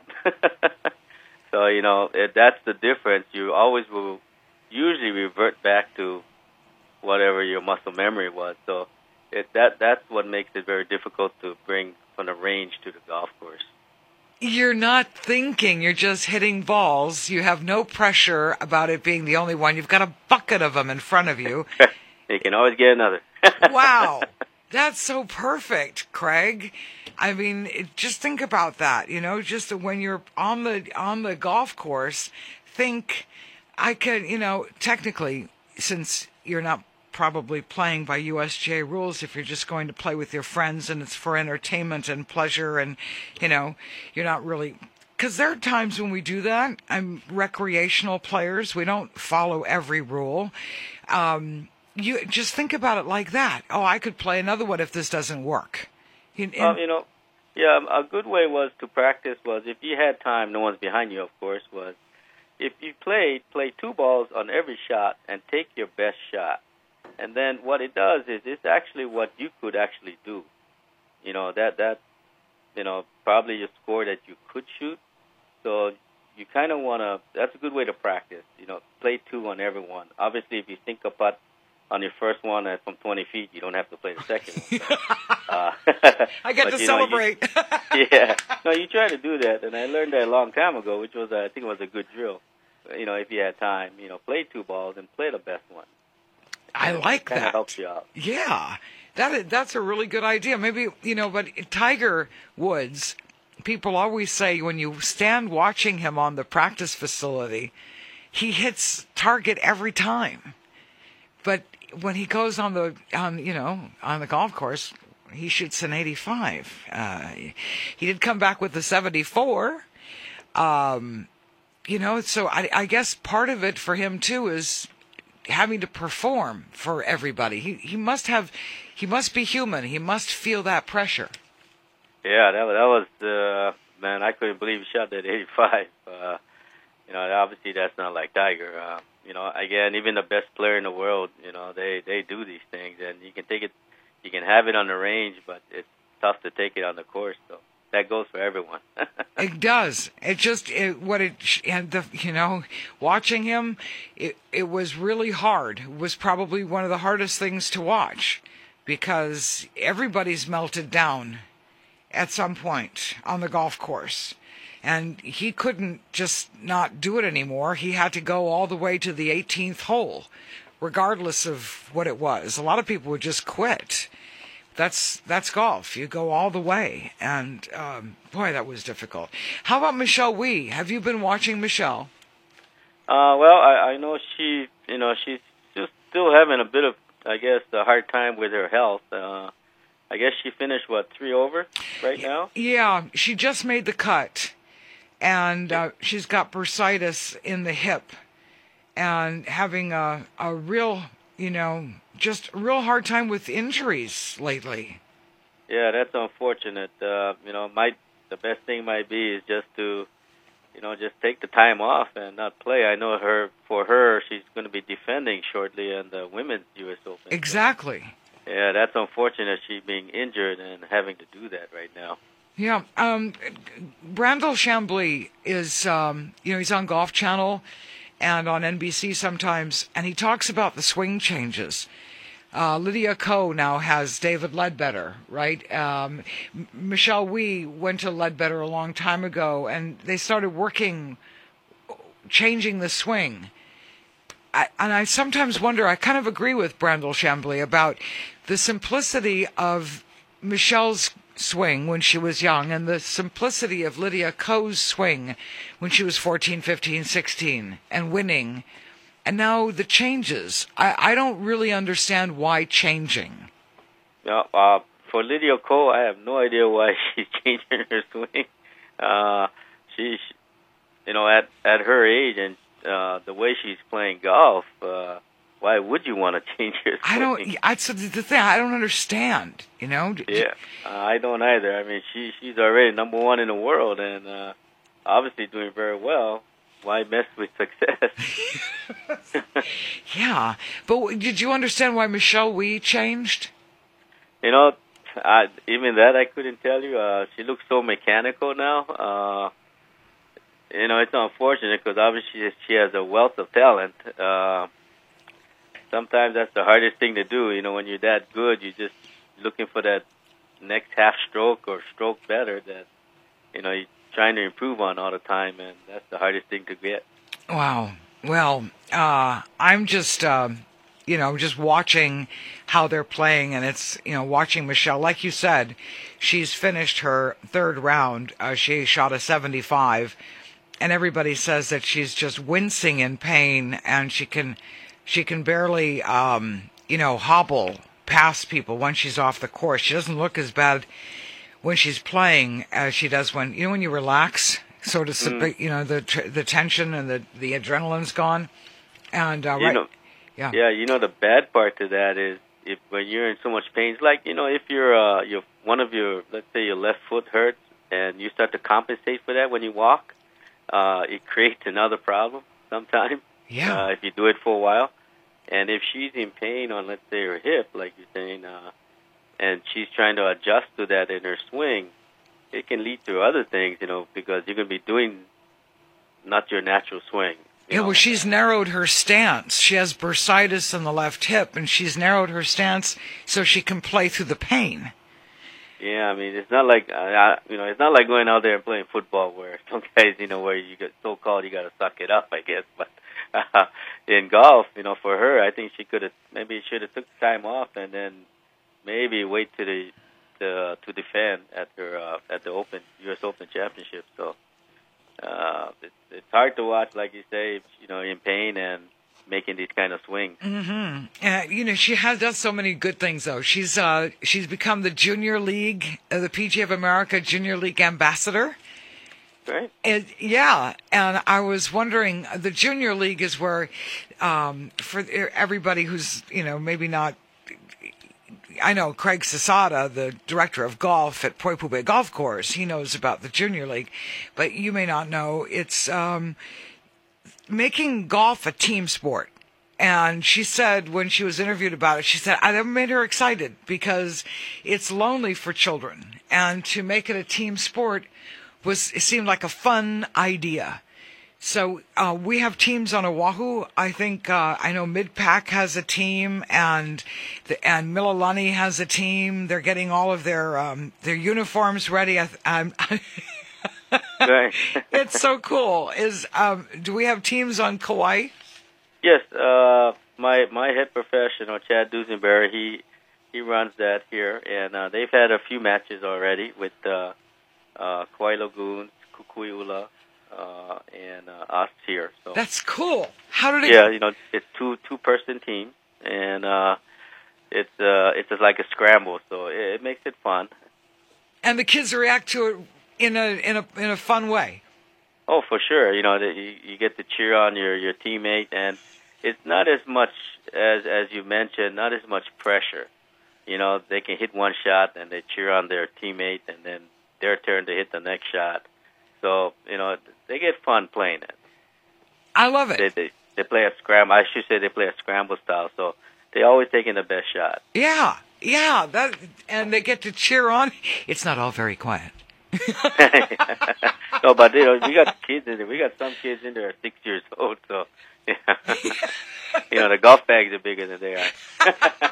So, you know, it, that's the difference. You always will usually revert back to whatever your muscle memory was. So it, that that's what makes it very difficult to bring from the range to the golf course. You're not thinking. You're just hitting balls. You have no pressure about it being the only one. You've got a bucket of them in front of you. You can always get another. Wow. That's so perfect, Craig. I mean, it, just think about that, you know, just when you're on the on the golf course, think I could, you know, technically, since you're not probably playing by U S G A rules, if you're just going to play with your friends and it's for entertainment and pleasure and, you know, you're not really, because there are times when we do that. I'm recreational players. We don't follow every rule. Um, you just think about it like that. Oh, I could play another one if this doesn't work. In, in, well, you know, yeah, a good way was to practice was if you had time, no one's behind you, of course, was if you played, play two balls on every shot and take your best shot. And then what it does is it's actually what you could actually do. You know, that, that you know, probably your score that you could shoot. So you kind of want to, that's a good way to practice. You know, play two on every one. Obviously, if you sink a putt on your first one at from twenty feet, you don't have to play the second one. uh, I get but, to you celebrate. Know, you, yeah. No, you try to do that, and I learned that a long time ago, which was, uh, I think it was a good drill. You know, if you had time, you know, play two balls and play the best one. I and like it kinda that. helps you out. Yeah, that is, that's a really good idea. Maybe, you know, but Tiger Woods, people always say when you stand watching him on the practice facility, he hits target every time. But when he goes on the, on you know, on the golf course, he shoots an eighty-five. Uh, he did come back with a seventy-four. Um, you know, so I, I guess part of it for him too is having to perform for everybody. He he must have, he must be human. He must feel that pressure. Yeah, that that was uh, man. I couldn't believe he shot that eighty-five. Uh, you know, obviously that's not like Tiger. Uh, you know, again, even the best player in the world, you know, they they do these things, and you can take it, you can have it on the range, but it's tough to take it on the course. So that goes for everyone. It does. It just it, what it and the you know watching him, it it was really hard. It was probably one of the hardest things to watch because everybody's melted down at some point on the golf course, and he couldn't just not do it anymore. He had to go all the way to the eighteenth hole, regardless of what it was. A lot of people would just quit. That's that's golf. You go all the way, and um, boy, that was difficult. How about Michelle Wie? Have you been watching Michelle? Uh, well, I, I know she, you know, she's just still having a bit of, I guess, a hard time with her health. Uh, I guess she finished what three over right now. Yeah, she just made the cut, and uh, she's got bursitis in the hip, and having a a real, you know. Just a real hard time with injuries lately. Yeah, that's unfortunate. Uh, you know, might the best thing might be is just to, you know, just take the time off and not play. I know her for her, she's going to be defending shortly in the women's U S Open. Exactly. Yeah, that's unfortunate. She's being injured and having to do that right now. Yeah, um, Brandel Chambly is, um, you know, he's on Golf Channel and on N B C sometimes, and he talks about the swing changes. Uh, Lydia Ko now has David Ledbetter, right? Um, M- Michelle Wie went to Ledbetter a long time ago, and they started working, changing the swing. I, and I sometimes wonder, I kind of agree with Brandel Chambly about the simplicity of Michelle's swing when she was young and the simplicity of Lydia Ko's swing when she was fourteen, fifteen, sixteen and winning. And now the changes. I, I don't really understand why changing. Yeah, uh, for Lydia Ko, I have no idea why she's changing her swing. Uh, she, she, you know, at at her age and uh, the way she's playing golf, uh, why would you want to change your swing? I don't. I, so the thing I don't understand. You know. Yeah, uh, I don't either. I mean, she she's already number one in the world and uh, obviously doing very well. Why mess with success? Yeah, but did you understand why Michelle Wie changed? You know, I, even that I couldn't tell you. Uh, she looks so mechanical now. Uh, you know, it's unfortunate because obviously she has a wealth of talent. Uh, sometimes that's the hardest thing to do. You know, when you're that good, you're just looking for that next half stroke or stroke better that, you know, you're trying to improve on all the time, and that's the hardest thing to get. Wow. Well, uh, I'm just, uh, you know, just watching how they're playing, and it's, you know, watching Michelle. Like you said, she's finished her third round. Uh, she shot a seventy-five, and everybody says that she's just wincing in pain, and she can, she can barely, um, you know, hobble past people when she's off the course. She doesn't look as bad when she's playing as she does when, you know, when you relax. Sort of, mm. you know, the the tension and the, the adrenaline's gone, and uh, you right, know, yeah, yeah. You know, the bad part to that is if when you're in so much pain, it's like, you know, if you're uh, you're one of your, let's say your left foot hurts, and you start to compensate for that when you walk, uh, it creates another problem sometimes. Yeah. Uh, if you do it for a while, and if she's in pain on, let's say, her hip, like you're saying, uh, and she's trying to adjust to that in her swing, it can lead to other things, you know, because you're going to be doing not your natural swing. Yeah, well, she's narrowed her stance. She has bursitis in the left hip, and she's narrowed her stance so she can play through the pain. Yeah, I mean, it's not like, uh, you know, it's not like going out there and playing football where some guys, you know, where you get so called you got to suck it up, I guess. But uh, in golf, you know, for her, I think she could have, maybe should have took the time off and then maybe wait to the, the to defend at her uh, at the Open U S Open Championship. So uh, it's it's hard to watch, like you say, you know, in pain and making these kind of swings. Mm-hmm. Uh, you know, she has done so many good things, though. She's uh, she's become the Junior League, uh, the P G A of America Junior League ambassador. Right. And, yeah, and I was wondering, the Junior League is where, um, for everybody who's, you know, maybe not, I know Craig Sasada, the director of golf at Poipu Bay Golf Course, he knows about the Junior League, but you may not know. It's um, making golf a team sport. And she said when she was interviewed about it, she said, I made her excited because it's lonely for children. And to make it a team sport was, it seemed like a fun idea. So uh, we have teams on Oahu. I think uh, I know Mid-Pac has a team, and the, and Mililani has a team. They're getting all of their um, their uniforms ready. I, I'm, Right. It's so cool. Is um, do we have teams on Kauai? Yes, uh, my my head professional Chad Dusenberry, he he runs that here, and uh, they've had a few matches already with uh, uh, Kauai Lagoons, Kukui'ula. Uh, and uh, us here. So that's cool. How did it? Yeah, you know, it's two two person team, and uh, it's uh, it's just like a scramble, so it, it makes it fun. And the kids react to it in a in a in a fun way. Oh, for sure. You know, that you, you get to cheer on your, your teammate, and it's not as much as as you mentioned, not as much pressure. You know, they can hit one shot and they cheer on their teammate, and then their turn to hit the next shot. So, you know, they get fun playing it. I love it. They, they, they play a scramble. I should say they play a scramble style. So they always taking the best shot. Yeah, yeah. That and they get to cheer on. It's not all very quiet. No, but you know, we got kids in there. We got some kids in there at six years old. So, yeah. You know, the golf bags are bigger than they are.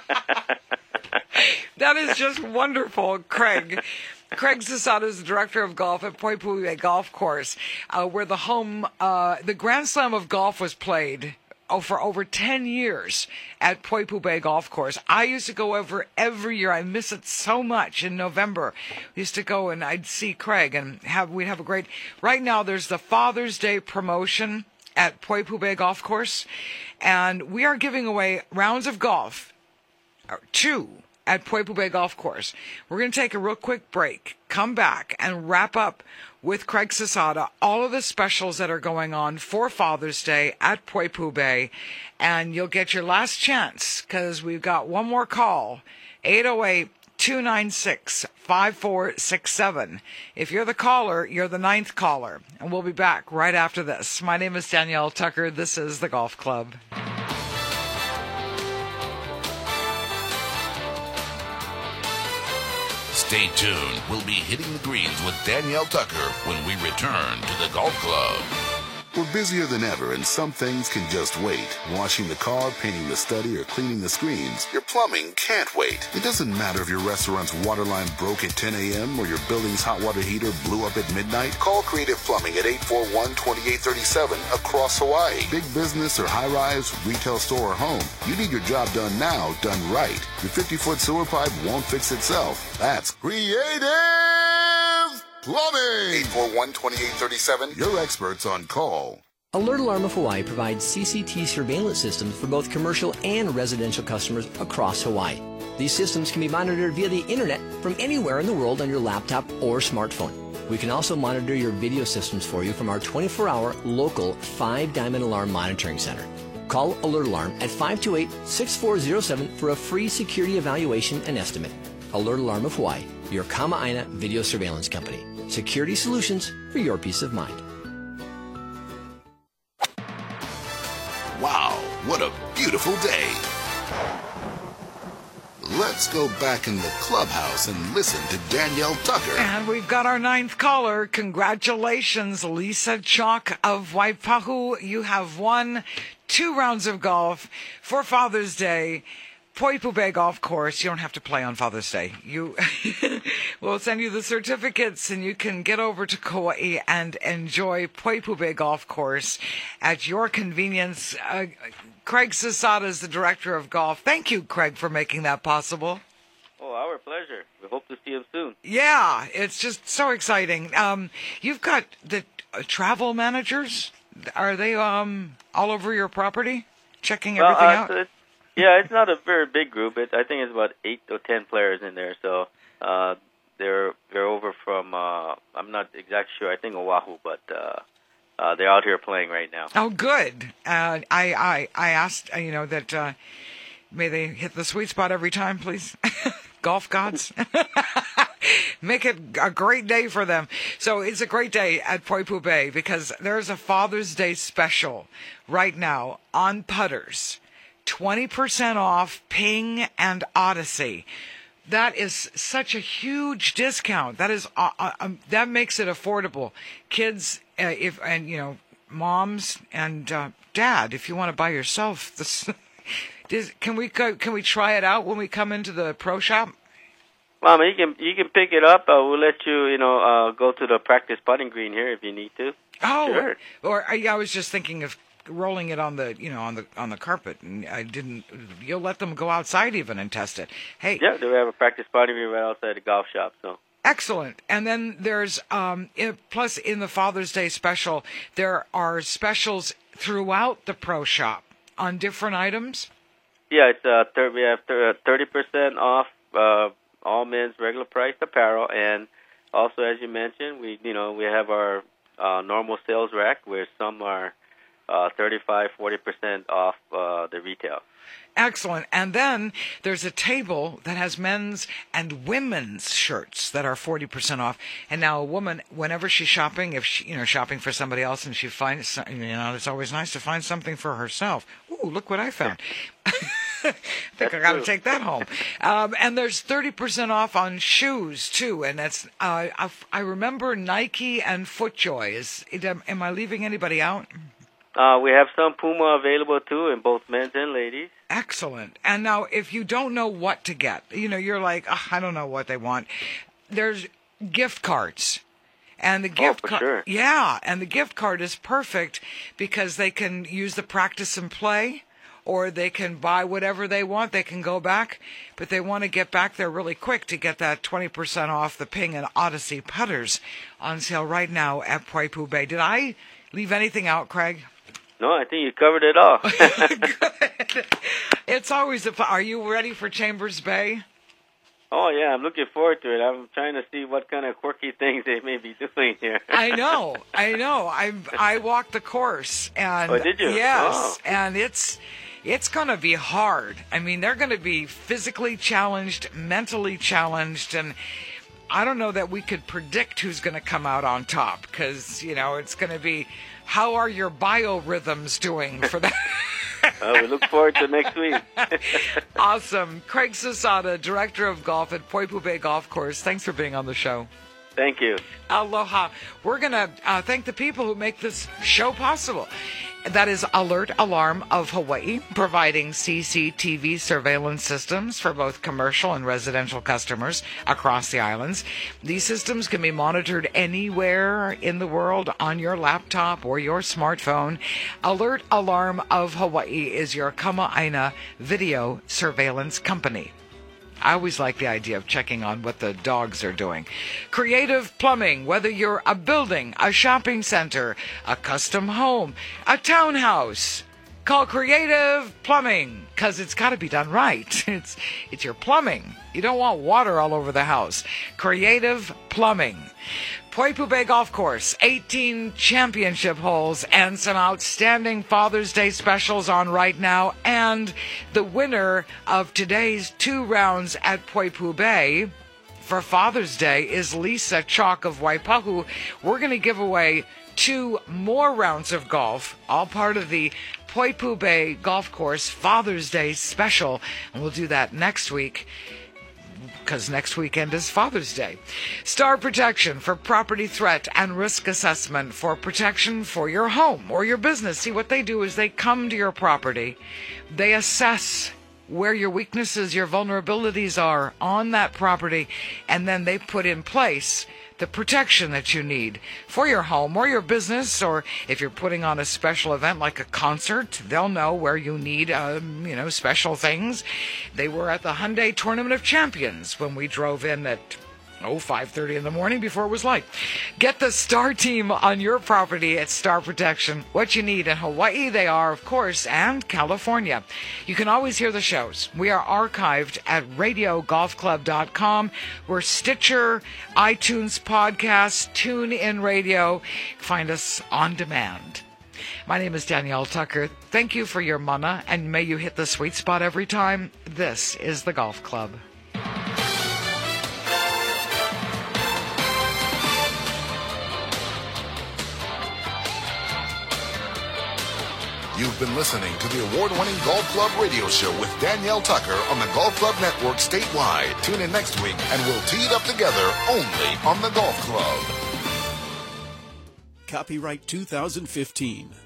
That is just wonderful, Craig. Craig Sasada is the director of golf at Poipu Bay Golf Course, uh, where the home, uh, the Grand Slam of golf was played oh, for over ten years at Poipu Bay Golf Course. I used to go over every year. I miss it so much in November. We used to go and I'd see Craig and have we'd have a great. Right now, there's the Father's Day promotion at Poipu Bay Golf Course, and we are giving away rounds of golf, or two. At Poipu Bay Golf Course. We're going to take a real quick break, come back, and wrap up with Craig Sasada all of the specials that are going on for Father's Day at Poipu Bay. And you'll get your last chance because we've got one more call, eight oh eight, two nine six, five four six seven. If you're the caller, you're the ninth caller. And we'll be back right after this. My name is Danielle Tucker. This is The Golf Club. Stay tuned. We'll be hitting the greens with Danielle Tucker when we return to the Golf Club. We're busier than ever, and some things can just wait. Washing the car, painting the study, or cleaning the screens. Your plumbing can't wait. It doesn't matter if your restaurant's water line broke at ten a.m. or your building's hot water heater blew up at midnight. Call Creative Plumbing at eight four one, two eight three seven across Hawaii. Big business or high-rise, retail store or home. You need your job done now, done right. Your fifty-foot sewer pipe won't fix itself. That's Creative Plumbing. eight four one, two eight three seven. Your experts on call. Alert Alarm of Hawaii provides C C T surveillance systems for both commercial and residential customers across Hawaii. These systems can be monitored via the internet from anywhere in the world on your laptop or smartphone. We can also monitor your video systems for you from our twenty-four hour local five Diamond Alarm Monitoring Center. Call Alert Alarm at five two eight, six four zero seven for a free security evaluation and estimate. Alert Alarm of Hawaii, your Kama'aina video surveillance company. Security solutions for your peace of mind. Wow, what a beautiful day. let's go back in the clubhouse and listen to Danielle Tucker. And we've got our ninth caller. Congratulations, Lisa Chalk of Waipahu. You have won two rounds of golf for Father's Day. Poipu Bay Golf Course. You don't have to play on Father's Day. You will send you the certificates, and you can get over to Kauai and enjoy Poipu Bay Golf Course at your convenience. Uh, Craig Sasada is the director of golf. Thank you, Craig, for making that possible. Oh, our pleasure. We hope to see him soon. Yeah, it's just so exciting. Um, you've got the uh, travel managers. Are they um all over your property, checking well, everything uh, out? So it's, yeah, it's not a very big group. It, I think it's about eight or ten players in there. So uh, they're they're over from uh, I'm not exactly sure. I think Oahu, but uh, uh, they're out here playing right now. Oh, good. Uh, I I I asked uh, you know that uh, may they hit the sweet spot every time, please. Golf gods. Make it a great day for them. So it's a great day at Poipu Bay because there's a Father's Day special right now on putters. twenty percent off Ping and Odyssey. That is such a huge discount. That is uh, uh, um, that makes it affordable. Kids, uh, if and you know, moms and uh, dad, if you want to buy yourself this, this, can we go, can we try it out when we come into the pro shop? Well, I mean, you can you can pick it up. Uh, we'll let you you know uh, go to the practice putting green here if you need to. Oh, sure. Or I, I was just thinking of rolling it on the you know on the on the carpet, and I didn't. You'll let them go outside even and test it. Hey, yeah, they have a practice putting green right outside the golf shop. So excellent. And then there's um in, plus in the Father's Day special there are specials throughout the pro shop on different items. Yeah, it's uh thir- we have thirty percent off uh, all men's regular price apparel, and also as you mentioned, we you know we have our uh, normal sales rack where some are Uh, thirty-five, forty percent off uh, the retail. Excellent. And then there's a table that has men's and women's shirts that are forty percent off. And now a woman, whenever she's shopping, if she, you know, shopping for somebody else and she finds, you know, it's always nice to find something for herself. Ooh, look what I found. I think I got to take that home. Um, and there's thirty percent off on shoes, too. And that's, uh, I, I remember Nike and FootJoy. Is, am I leaving anybody out? Uh, we have some Puma available, too, in both men's and ladies. Excellent. And now, if you don't know what to get, you know, you're like, oh, I don't know what they want. There's gift cards. And the gift oh, for card, sure. yeah, and the gift card is perfect because they can use the practice and play, or they can buy whatever they want. They can go back, but they want to get back there really quick to get that twenty percent off the Ping and Odyssey putters on sale right now at Poipu Bay. Did I leave anything out, Craig? No, I think you covered it all. Good. It's always a. Are you ready for Chambers Bay? Oh, yeah, I'm looking forward to it. I'm trying to see what kind of quirky things they may be doing here. I know, I know. I I walked the course, and oh, did you? Yes, oh. and it's it's going to be hard. I mean, they're going to be physically challenged, mentally challenged, and I don't know that we could predict who's going to come out on top because you know it's going to be. How are your biorhythms doing for that? uh, we look forward to next week. Awesome. Craig Sasada, Director of Golf at Poipu Bay Golf Course. Thanks for being on the show. Thank you. Aloha. We're going to uh, thank the people who make this show possible. That is Alert Alarm of Hawaii, providing C C T V surveillance systems for both commercial and residential customers across the islands. These systems can be monitored anywhere in the world on your laptop or your smartphone. Alert Alarm of Hawaii is your Kama'aina video surveillance company. I always like the idea of checking on what the dogs are doing. Creative Plumbing, whether you're a building, a shopping center, a custom home, a townhouse, call Creative Plumbing, because it's got to be done right. It's, it's your plumbing. You don't want water all over the house. Creative Plumbing. Poipu Bay Golf Course, eighteen championship holes and some outstanding Father's Day specials on right now. And the winner of today's two rounds at Poipu Bay for Father's Day is Lisa Chalk of Waipahu. We're going to give away two more rounds of golf, all part of the Poipu Bay Golf Course Father's Day special. And we'll do that next week, because next weekend is Father's Day. Star Protection for property threat and risk assessment for protection for your home or your business. See, what they do is they come to your property, they assess where your weaknesses, your vulnerabilities are on that property, and then they put in place the protection that you need for your home or your business, or if you're putting on a special event like a concert, they'll know where you need, um, you know, special things. They were at the Hyundai Tournament of Champions when we drove in at Oh, five thirty in the morning before it was light. Get the Star team on your property at Star Protection. What you need in Hawaii, they are, of course, and California. You can always hear the shows. We are archived at radio golf club dot com. We're Stitcher, iTunes Podcast, TuneIn Radio. Find us on demand. My name is Danielle Tucker. Thank you for your mana, and may you hit the sweet spot every time. This is the Golf Club. You've been listening to the award-winning Golf Club radio show with Danielle Tucker on the Golf Club Network statewide. Tune in next week and we'll tee it up together only on the Golf Club. Copyright two thousand fifteen.